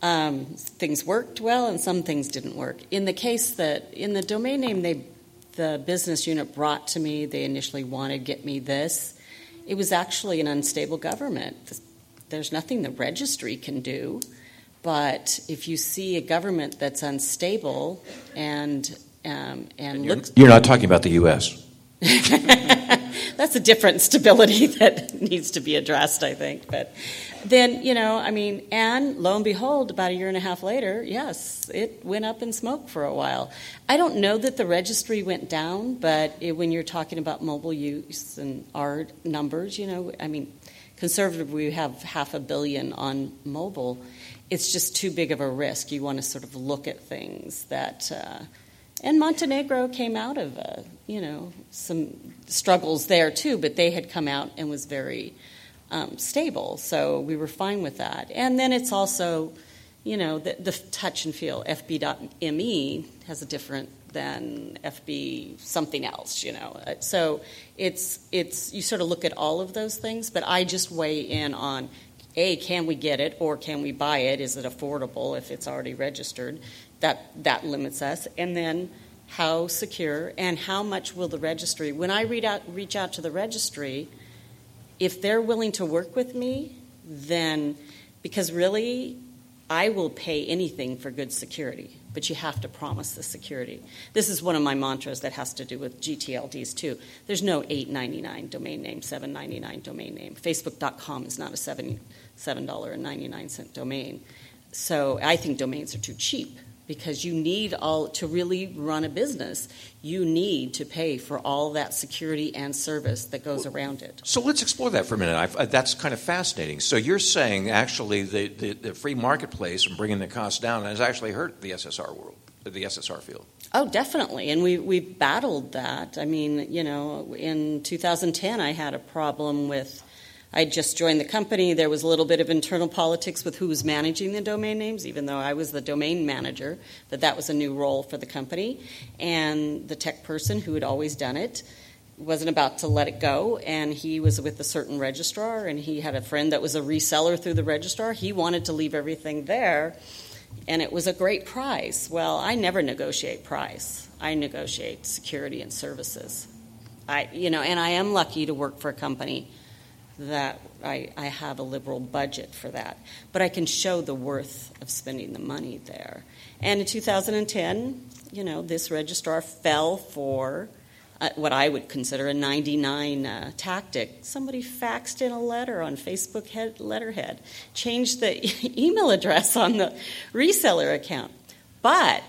Things worked well and some things didn't work. In the case that, in the domain name the business unit brought to me, they initially wanted Get Me This. It was actually an unstable government. There's nothing the registry can do, but if you see a government that's unstable and looks... You're not talking about the U.S. That's a different stability that needs to be addressed, I think. But then, and lo and behold, about a year and a half later, yes, it went up in smoke for a while. I don't know that the registry went down, but when you're talking about mobile use and our numbers, conservatively we have 500 million on mobile. It's just too big of a risk. You want to sort of look at things that... And Montenegro came out of, some struggles there too, but they had come out and was very stable, so we were fine with that. And then it's also, the touch and feel. FB.me has a different than FB something else, So it's you sort of look at all of those things, but I just weigh in on, A, can we get it or can we buy it? Is it affordable if it's already registered? That limits us. And then how secure and how much will the registry... When I reach out to the registry, if they're willing to work with me, then... Because really, I will pay anything for good security, but you have to promise the security. This is one of my mantras that has to do with GTLDs too. There's no $8.99 domain name, $7.99 domain name. Facebook.com is not a $7.99 domain. So I think domains are too cheap. Because you need to really run a business, you need to pay for all that security and service that goes around it. So let's explore that for a minute. That's kind of fascinating. So you're saying actually the free marketplace and bringing the costs down has actually hurt the SSR world, the SSR field. Oh, definitely, and we battled that. I mean, in 2010 I had a problem with... I just joined the company. There was a little bit of internal politics with who was managing the domain names, even though I was the domain manager, but that was a new role for the company. And the tech person who had always done it wasn't about to let it go, and he was with a certain registrar, and he had a friend that was a reseller through the registrar. He wanted to leave everything there, and it was a great price. Well, I never negotiate price. I negotiate security and services. And I am lucky to work for a company that I have a liberal budget for that. But I can show the worth of spending the money there. And in 2010, this registrar fell for what I would consider a 99 tactic. Somebody faxed in a letter on Facebook letterhead, changed the email address on the reseller account. But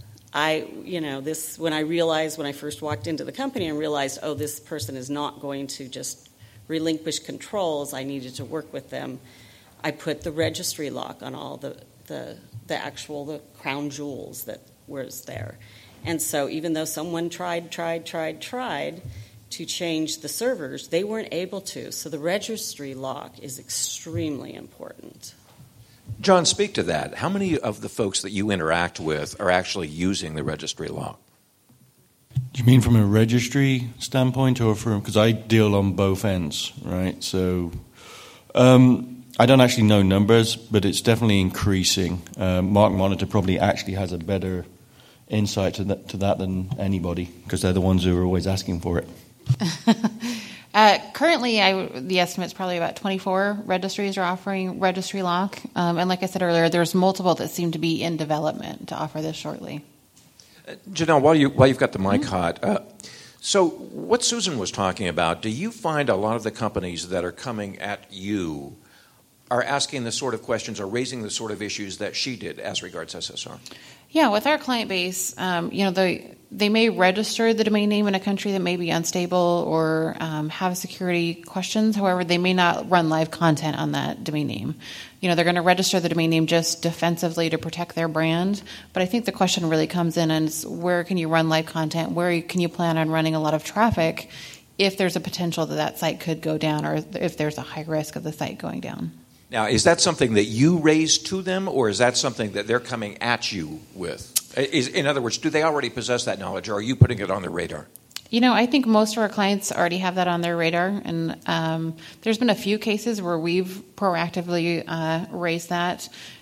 when I first walked into the company and realized, this person is not going to just relinquish controls, I needed to work with them. I put the registry lock on all the crown jewels that was there. And so even though someone tried to change the servers, they weren't able to. So the registry lock is extremely important. John, speak to that. How many of the folks that you interact with are actually using the registry lock? Do you mean from a registry standpoint or because I deal on both ends, right? So I don't actually know numbers, but it's definitely increasing. Mark Monitor probably actually has a better insight to that than anybody because they're the ones who are always asking for it. Currently, the estimate's probably about 24 registries are offering registry lock. And like I said earlier, there's multiple that seem to be in development to offer this shortly. Janelle, while you've got the mic hot, so what Susan was talking about, do you find a lot of the companies that are coming at you are asking the sort of questions or raising the sort of issues that she did as regards SSR? Yeah, with our client base, they may register the domain name in a country that may be unstable or have security questions. However, they may not run live content on that domain name. They're going to register the domain name just defensively to protect their brand. But I think the question really comes in is where can you run live content? Where can you plan on running a lot of traffic if there's a potential that site could go down or if there's a high risk of the site going down? Now, is that something that you raise to them, or is that something that they're coming at you with? In other words, do they already possess that knowledge, or are you putting it on their radar? I think most of our clients already have that on their radar, and there's been a few cases where we've proactively raised that.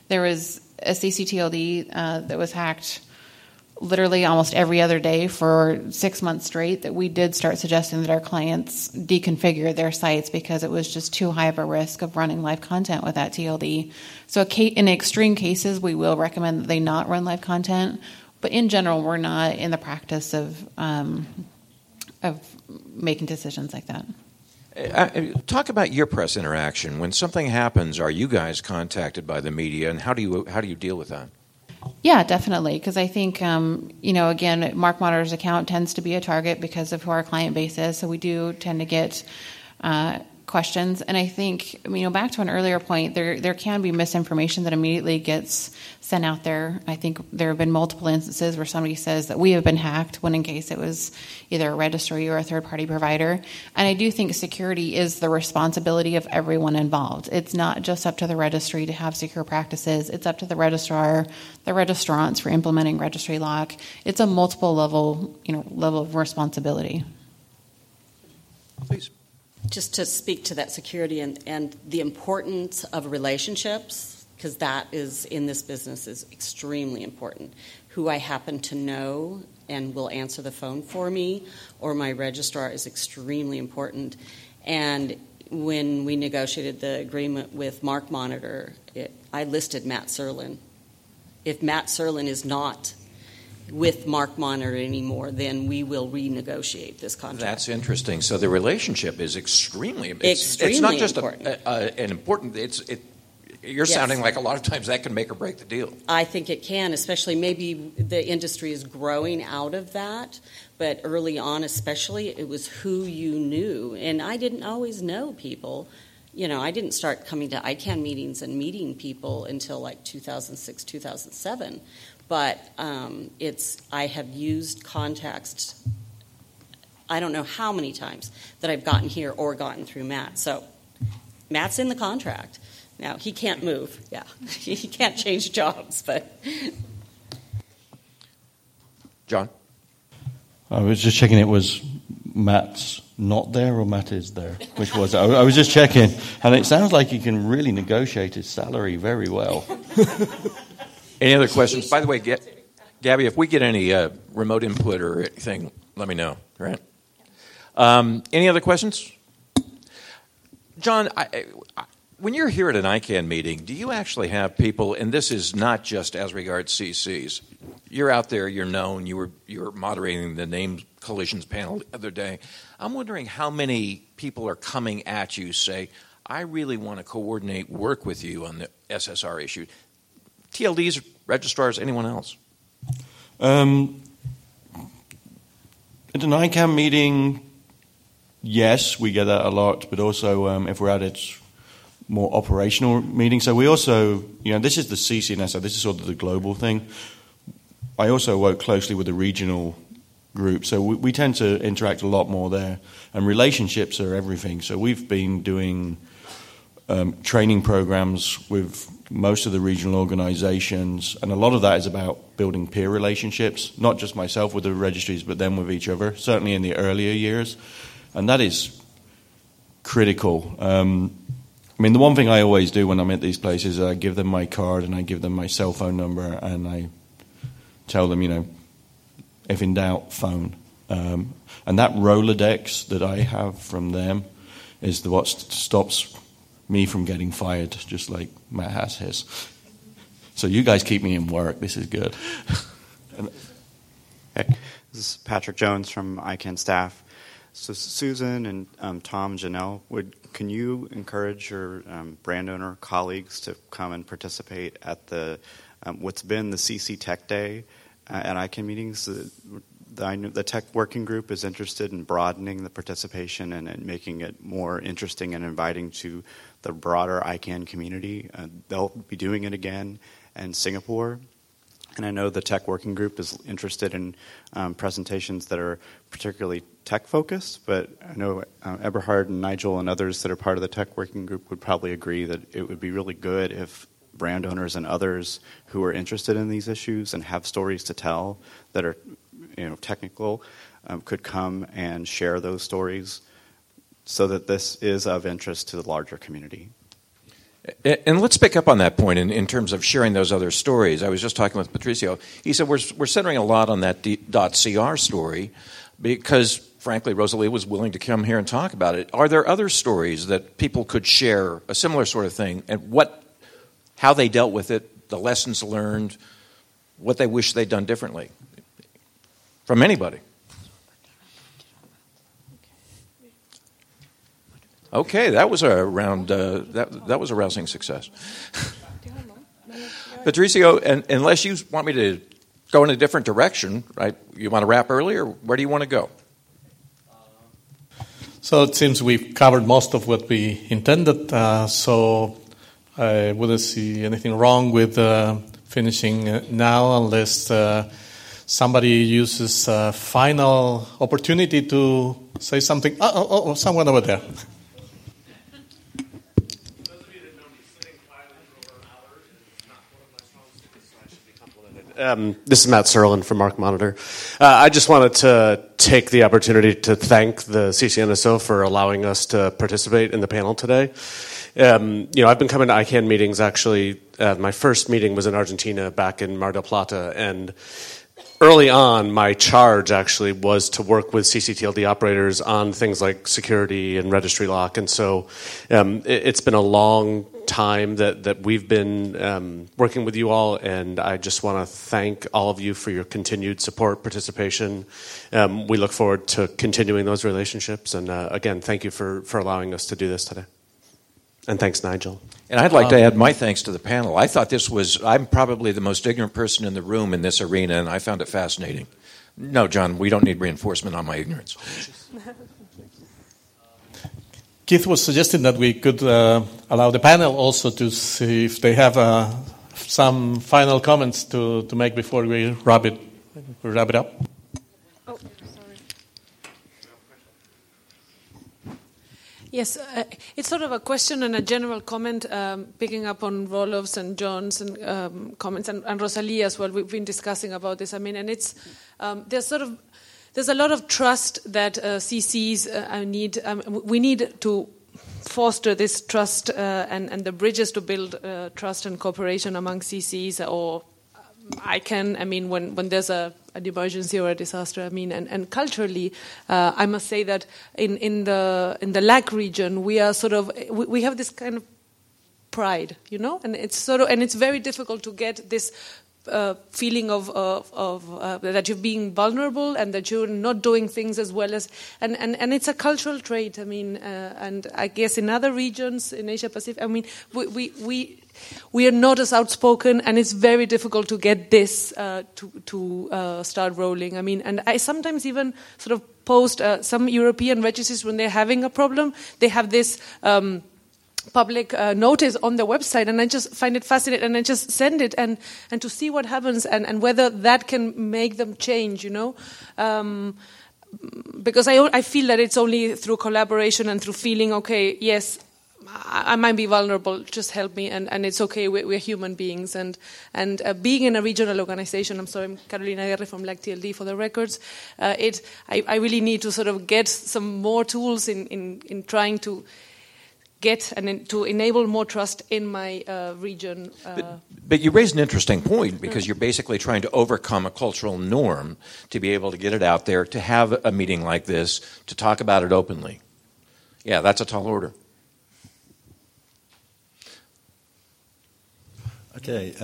There was a CCTLD that was hacked literally almost every other day for 6 months straight, that we did start suggesting that our clients deconfigure their sites because it was just too high of a risk of running live content with that TLD. So in extreme cases, we will recommend that they not run live content. But in general, we're not in the practice of making decisions like that. Talk about your press interaction. When something happens, are you guys contacted by the media, and how do you deal with that? Yeah, definitely. Because I think, again, Mark Monitor's account tends to be a target because of who our client base is. So we do tend to get questions. And I think, back to an earlier point, there can be misinformation that immediately gets sent out there. I think there have been multiple instances where somebody says that we have been hacked, when in case it was either a registry or a third-party provider. And I do think security is the responsibility of everyone involved. It's not just up to the registry to have secure practices. It's up to the registrar, the registrants for implementing registry lock. It's a multiple level of responsibility. Please. Just to speak to that security and the importance of relationships, because that is, in this business, is extremely important. Who I happen to know and will answer the phone for me, or my registrar, is extremely important. And when we negotiated the agreement with Mark Monitor, I listed Matt Serlin. If Matt Serlin is not with Mark Monitor anymore, then we will renegotiate this contract. That's interesting. So the relationship is extremely important. It's not just an important. You're sounding like a lot of times that can make or break the deal. I think it can, especially maybe the industry is growing out of that, but early on especially, it was who you knew. And I didn't always know people. I didn't start coming to ICANN meetings and meeting people until like 2006, 2007. But I have used contacts, I don't know how many times that I've gotten here or gotten through Matt. So Matt's in the contract. Now, he can't move. Yeah, he can't change jobs, but... John? I was just checking it was Matt's not there or Matt is there. Which was it? I was just checking. And it sounds like he can really negotiate his salary very well. Any other questions? By the way, Gabby, if we get any remote input or anything, let me know, right? Any other questions? John, when you're here at an ICANN meeting, do you actually have people, and this is not just as regards CCs, you're out there, you're known, you're moderating the name collisions panel the other day. I'm wondering how many people are coming at you, say, I really want to coordinate work with you on the SSR issue. TLDs, registrars, anyone else? At an ICANN meeting, yes, we get that a lot, but also if we're at its more operational meeting. So we also, this is the CCNS, so this is sort of the global thing. I also work closely with the regional group, so we tend to interact a lot more there. And relationships are everything. So we've been doing training programs with most of the regional organizations, and a lot of that is about building peer relationships, not just myself with the registries, but them with each other, certainly in the earlier years. And that is critical. The one thing I always do when I'm at these places is I give them my card and I give them my cell phone number and I tell them, if in doubt, phone. And that Rolodex that I have from them is what stops me from getting fired, just like Matt has his. So you guys keep me in work. This is good. Hey, this is Patrick Jones from ICANN staff. So Susan and Tom, Janelle, can you encourage your brand owner colleagues to come and participate at the what's been the CC Tech Day at ICANN meetings? The tech working group is interested in broadening the participation and making it more interesting and inviting to the broader ICANN community. They'll be doing it again in Singapore. And I know the tech working group is interested in presentations that are particularly tech-focused, but I know Eberhard and Nigel and others that are part of the tech working group would probably agree that it would be really good if brand owners and others who are interested in these issues and have stories to tell that are technical could come and share those stories so that this is of interest to the larger community. And let's pick up on that point in terms of sharing those other stories. I was just talking with Patricio. He said we're centering a lot on that .cr story because, frankly, Rosalia was willing to come here and talk about it. Are there other stories that people could share, a similar sort of thing, and how they dealt with it, the lessons learned, what they wish they'd done differently? From anybody. Okay, that was a rousing success. Patricio, unless you want me to go in a different direction, right? You want to wrap early, or where do you want to go? So it seems we've covered most of what we intended. So I wouldn't see anything wrong with finishing now, unless somebody uses a final opportunity to say something. Oh, someone over there. This is Matt Serlin from Mark Monitor. I just wanted to take the opportunity to thank the CCNSO for allowing us to participate in the panel today. I've been coming to ICANN meetings, actually. My first meeting was in Argentina back in Mar del Plata, and early on, my charge actually was to work with CCTLD operators on things like security and registry lock. And so it's been a long time that we've been working with you all, and I just want to thank all of you for your continued support, participation. We look forward to continuing those relationships. And again, thank you for allowing us to do this today. And thanks, Nigel. And I'd like to add my thanks to the panel. I thought I'm probably the most ignorant person in the room in this arena, and I found it fascinating. No, John, we don't need reinforcement on my ignorance. Keith was suggesting that we could allow the panel also to see if they have some final comments to make before we wrap it up. Yes, it's sort of a question and a general comment, picking up on Rolof's and John's and comments, and Rosalia as well. We've been discussing about this. I mean, and it's there's a lot of trust that CCs need. We need to foster this trust and the bridges to build trust and cooperation among CCs or ICANN. I mean, when there's an emergency or a disaster. I mean, and culturally, I must say that in the LAC region, we are we have this kind of pride, and it's very difficult to get this feeling of that you're being vulnerable and that you're not doing things as well as and it's a cultural trait. I mean, and I guess in other regions in Asia Pacific, I mean, we are not as outspoken, and it's very difficult to get this to start rolling. I mean, and I sometimes even sort of post some European registries when they're having a problem. They have this public notice on the website, and I just find it fascinating, and I just send it and to see what happens and whether that can make them change, because I feel that it's only through collaboration and through feeling, okay, yes, I might be vulnerable, just help me, and it's okay, we're human beings, and being in a regional organization, I'm Carolina Aguirre from LACTLD for the records, I really need to sort of get some more tools in trying to get and to enable more trust in my region. But you raise an interesting point, because you're basically trying to overcome a cultural norm to be able to get it out there, to have a meeting like this, to talk about it openly. Yeah, that's a tall order. Okay.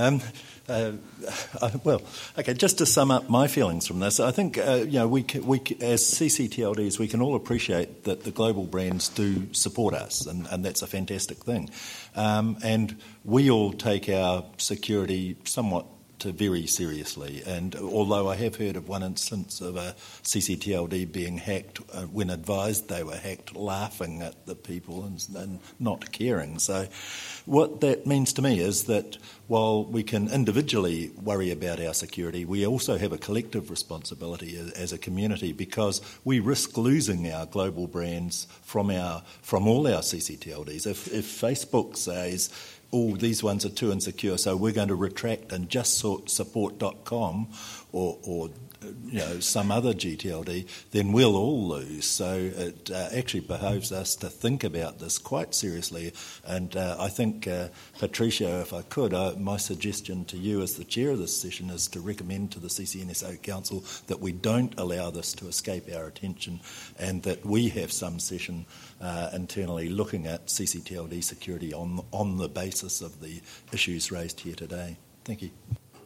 Just to sum up my feelings from this, I think we as CCTLDs, we can all appreciate that the global brands do support us, and that's a fantastic thing. And we all take our security somewhat very seriously. And although I have heard of one instance of a CCTLD being hacked, when advised they were hacked, laughing at the people and not caring. So what that means to me is that while we can individually worry about our security, we also have a collective responsibility as a community, because we risk losing our global brands from all our CCTLDs. If Facebook says, these ones are too insecure, so we're going to retract and just support .com or some other GTLD, then we'll all lose. So it actually behoves us to think about this quite seriously. And I think, Patricia, if I could, my suggestion to you as the chair of this session is to recommend to the CCNSO Council that we don't allow this to escape our attention, and that we have some session internally looking at CCTLD security on the basis of the issues raised here today. Thank you.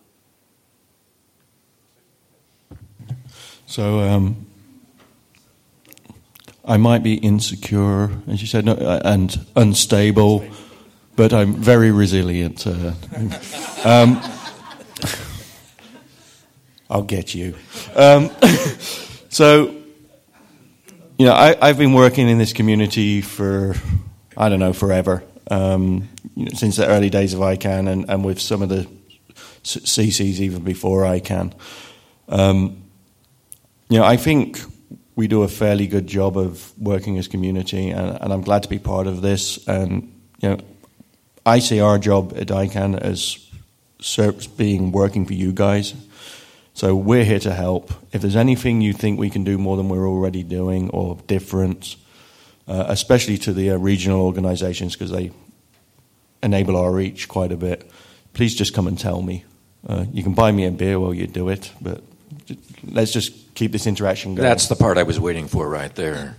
So I might be insecure, as you said, and unstable, but I'm very resilient. I'll get you. So, I've been working in this community for, forever, since the early days of ICANN and with some of the CCs even before ICANN. I think we do a fairly good job of working as community, and I'm glad to be part of this. And I see our job at ICANN as being working for you guys. So we're here to help. If there's anything you think we can do more than we're already doing or different, especially to the regional organizations because they enable our reach quite a bit, please just come and tell me. You can buy me a beer while you do it, but let's just keep this interaction going. That's the part I was waiting for right there.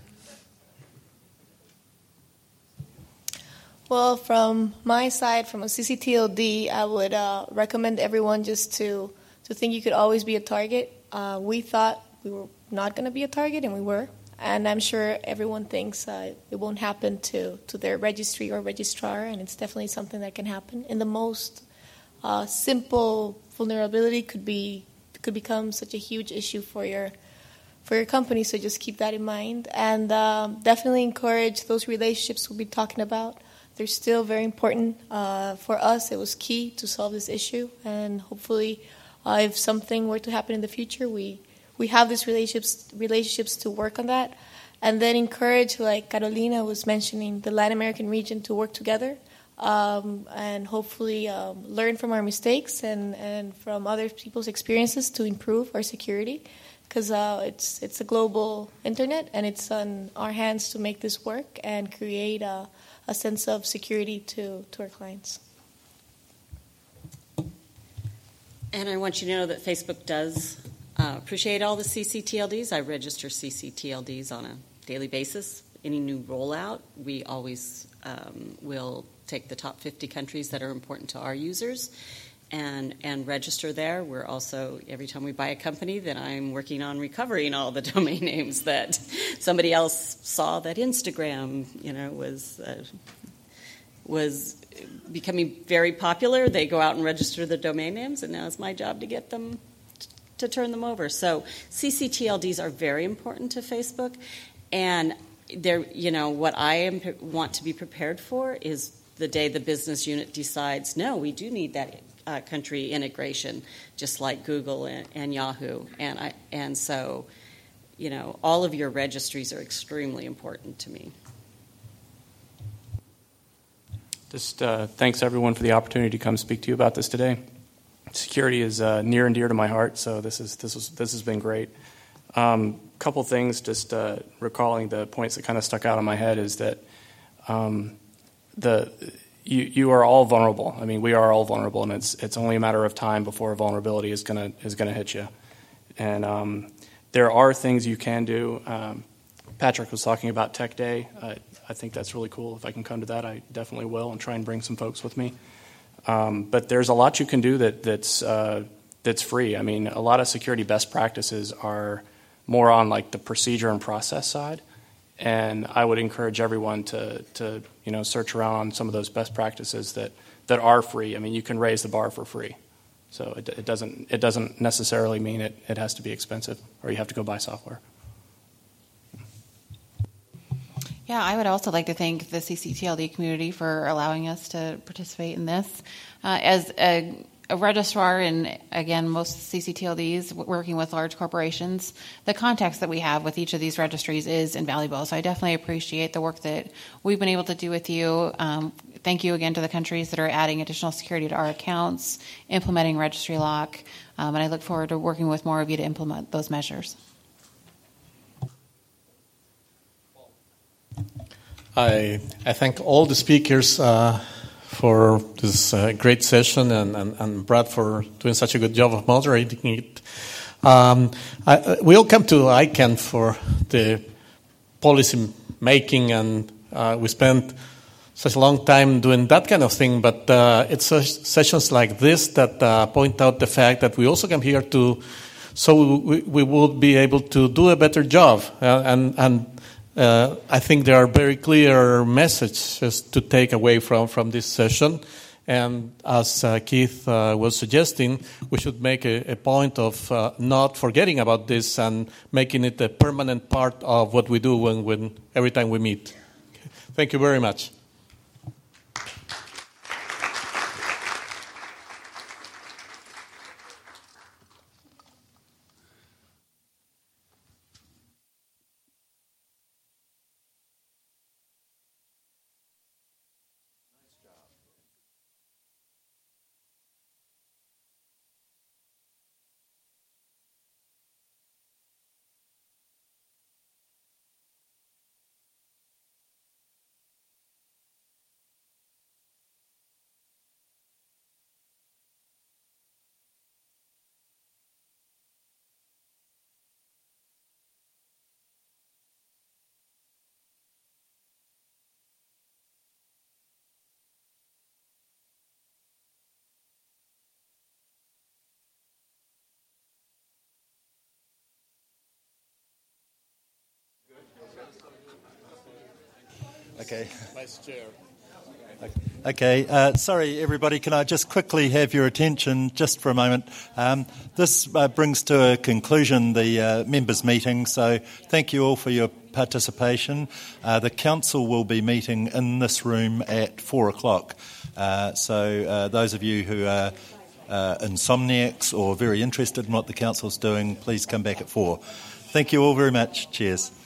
Well, from my side, from a CCTLD, I would recommend everyone just to think you could always be a target. We thought we were not going to be a target, and we were. And I'm sure everyone thinks it won't happen to their registry or registrar, and it's definitely something that can happen. And the most simple vulnerability could become such a huge issue for your company, so just keep that in mind. And definitely encourage those relationships we'll be talking about. They're still very important. For us, it was key to solve this issue, and hopefully if something were to happen in the future, we have these relationships to work on that. And then encourage, like Carolina was mentioning, the Latin American region to work together and hopefully learn from our mistakes and from other people's experiences to improve our security, because it's a global internet, and it's on our hands to make this work and create a sense of security to our clients. And I want you to know that Facebook does appreciate all the CCTLDs. I register CCTLDs on a daily basis. Any new rollout, we always will take the top 50 countries that are important to our users and register there. We're also, every time we buy a company, then I'm working on recovering all the domain names that somebody else saw that Instagram, was becoming very popular. They go out and register the domain names, and now it's my job to get them to turn them over. So CCTLDs are very important to Facebook, and they're, what I want to be prepared for is the day the business unit decides, no, we do need that country integration, just like Google and Yahoo, and so all of your registries are extremely important to me. Just thanks everyone for the opportunity to come speak to you about this today. Security is near and dear to my heart, so this has been great. Couple things, just recalling the points that kind of stuck out in my head is that you are all vulnerable. I mean, we are all vulnerable, and it's only a matter of time before a vulnerability is gonna hit you. And there are things you can do. Patrick was talking about Tech Day. I think that's really cool. If I can come to that, I definitely will, and try and bring some folks with me. But there's a lot you can do that's free. I mean, a lot of security best practices are more on like the procedure and process side, and I would encourage everyone to search around on some of those best practices that are free. I mean, you can raise the bar for free, so it doesn't necessarily mean it has to be expensive or you have to go buy software. Yeah, I would also like to thank the CCTLD community for allowing us to participate in this. As a a registrar and, again, most CCTLDs working with large corporations, the context that we have with each of these registries is invaluable. So I definitely appreciate the work that we've been able to do with you. Thank you again to the countries that are adding additional security to our accounts, implementing registry lock, and I look forward to working with more of you to implement those measures. I thank all the speakers for this great session and Brad for doing such a good job of moderating it. We all come to ICANN for the policy making, and we spent such a long time doing that kind of thing, but it's sessions like this that point out the fact that we also come here so we would be able to do a better job. I think there are very clear messages to take away from this session. And as Keith was suggesting, we should make a point of not forgetting about this and making it a permanent part of what we do when every time we meet. Thank you very much. Okay. Vice Chair. Okay, sorry everybody, can I just quickly have your attention just for a moment? This brings to a conclusion the members' meeting, so thank you all for your participation. The council will be meeting in this room at 4:00, so those of you who are insomniacs or very interested in what the council's doing, please come back at 4:00. Thank you all very much. Cheers.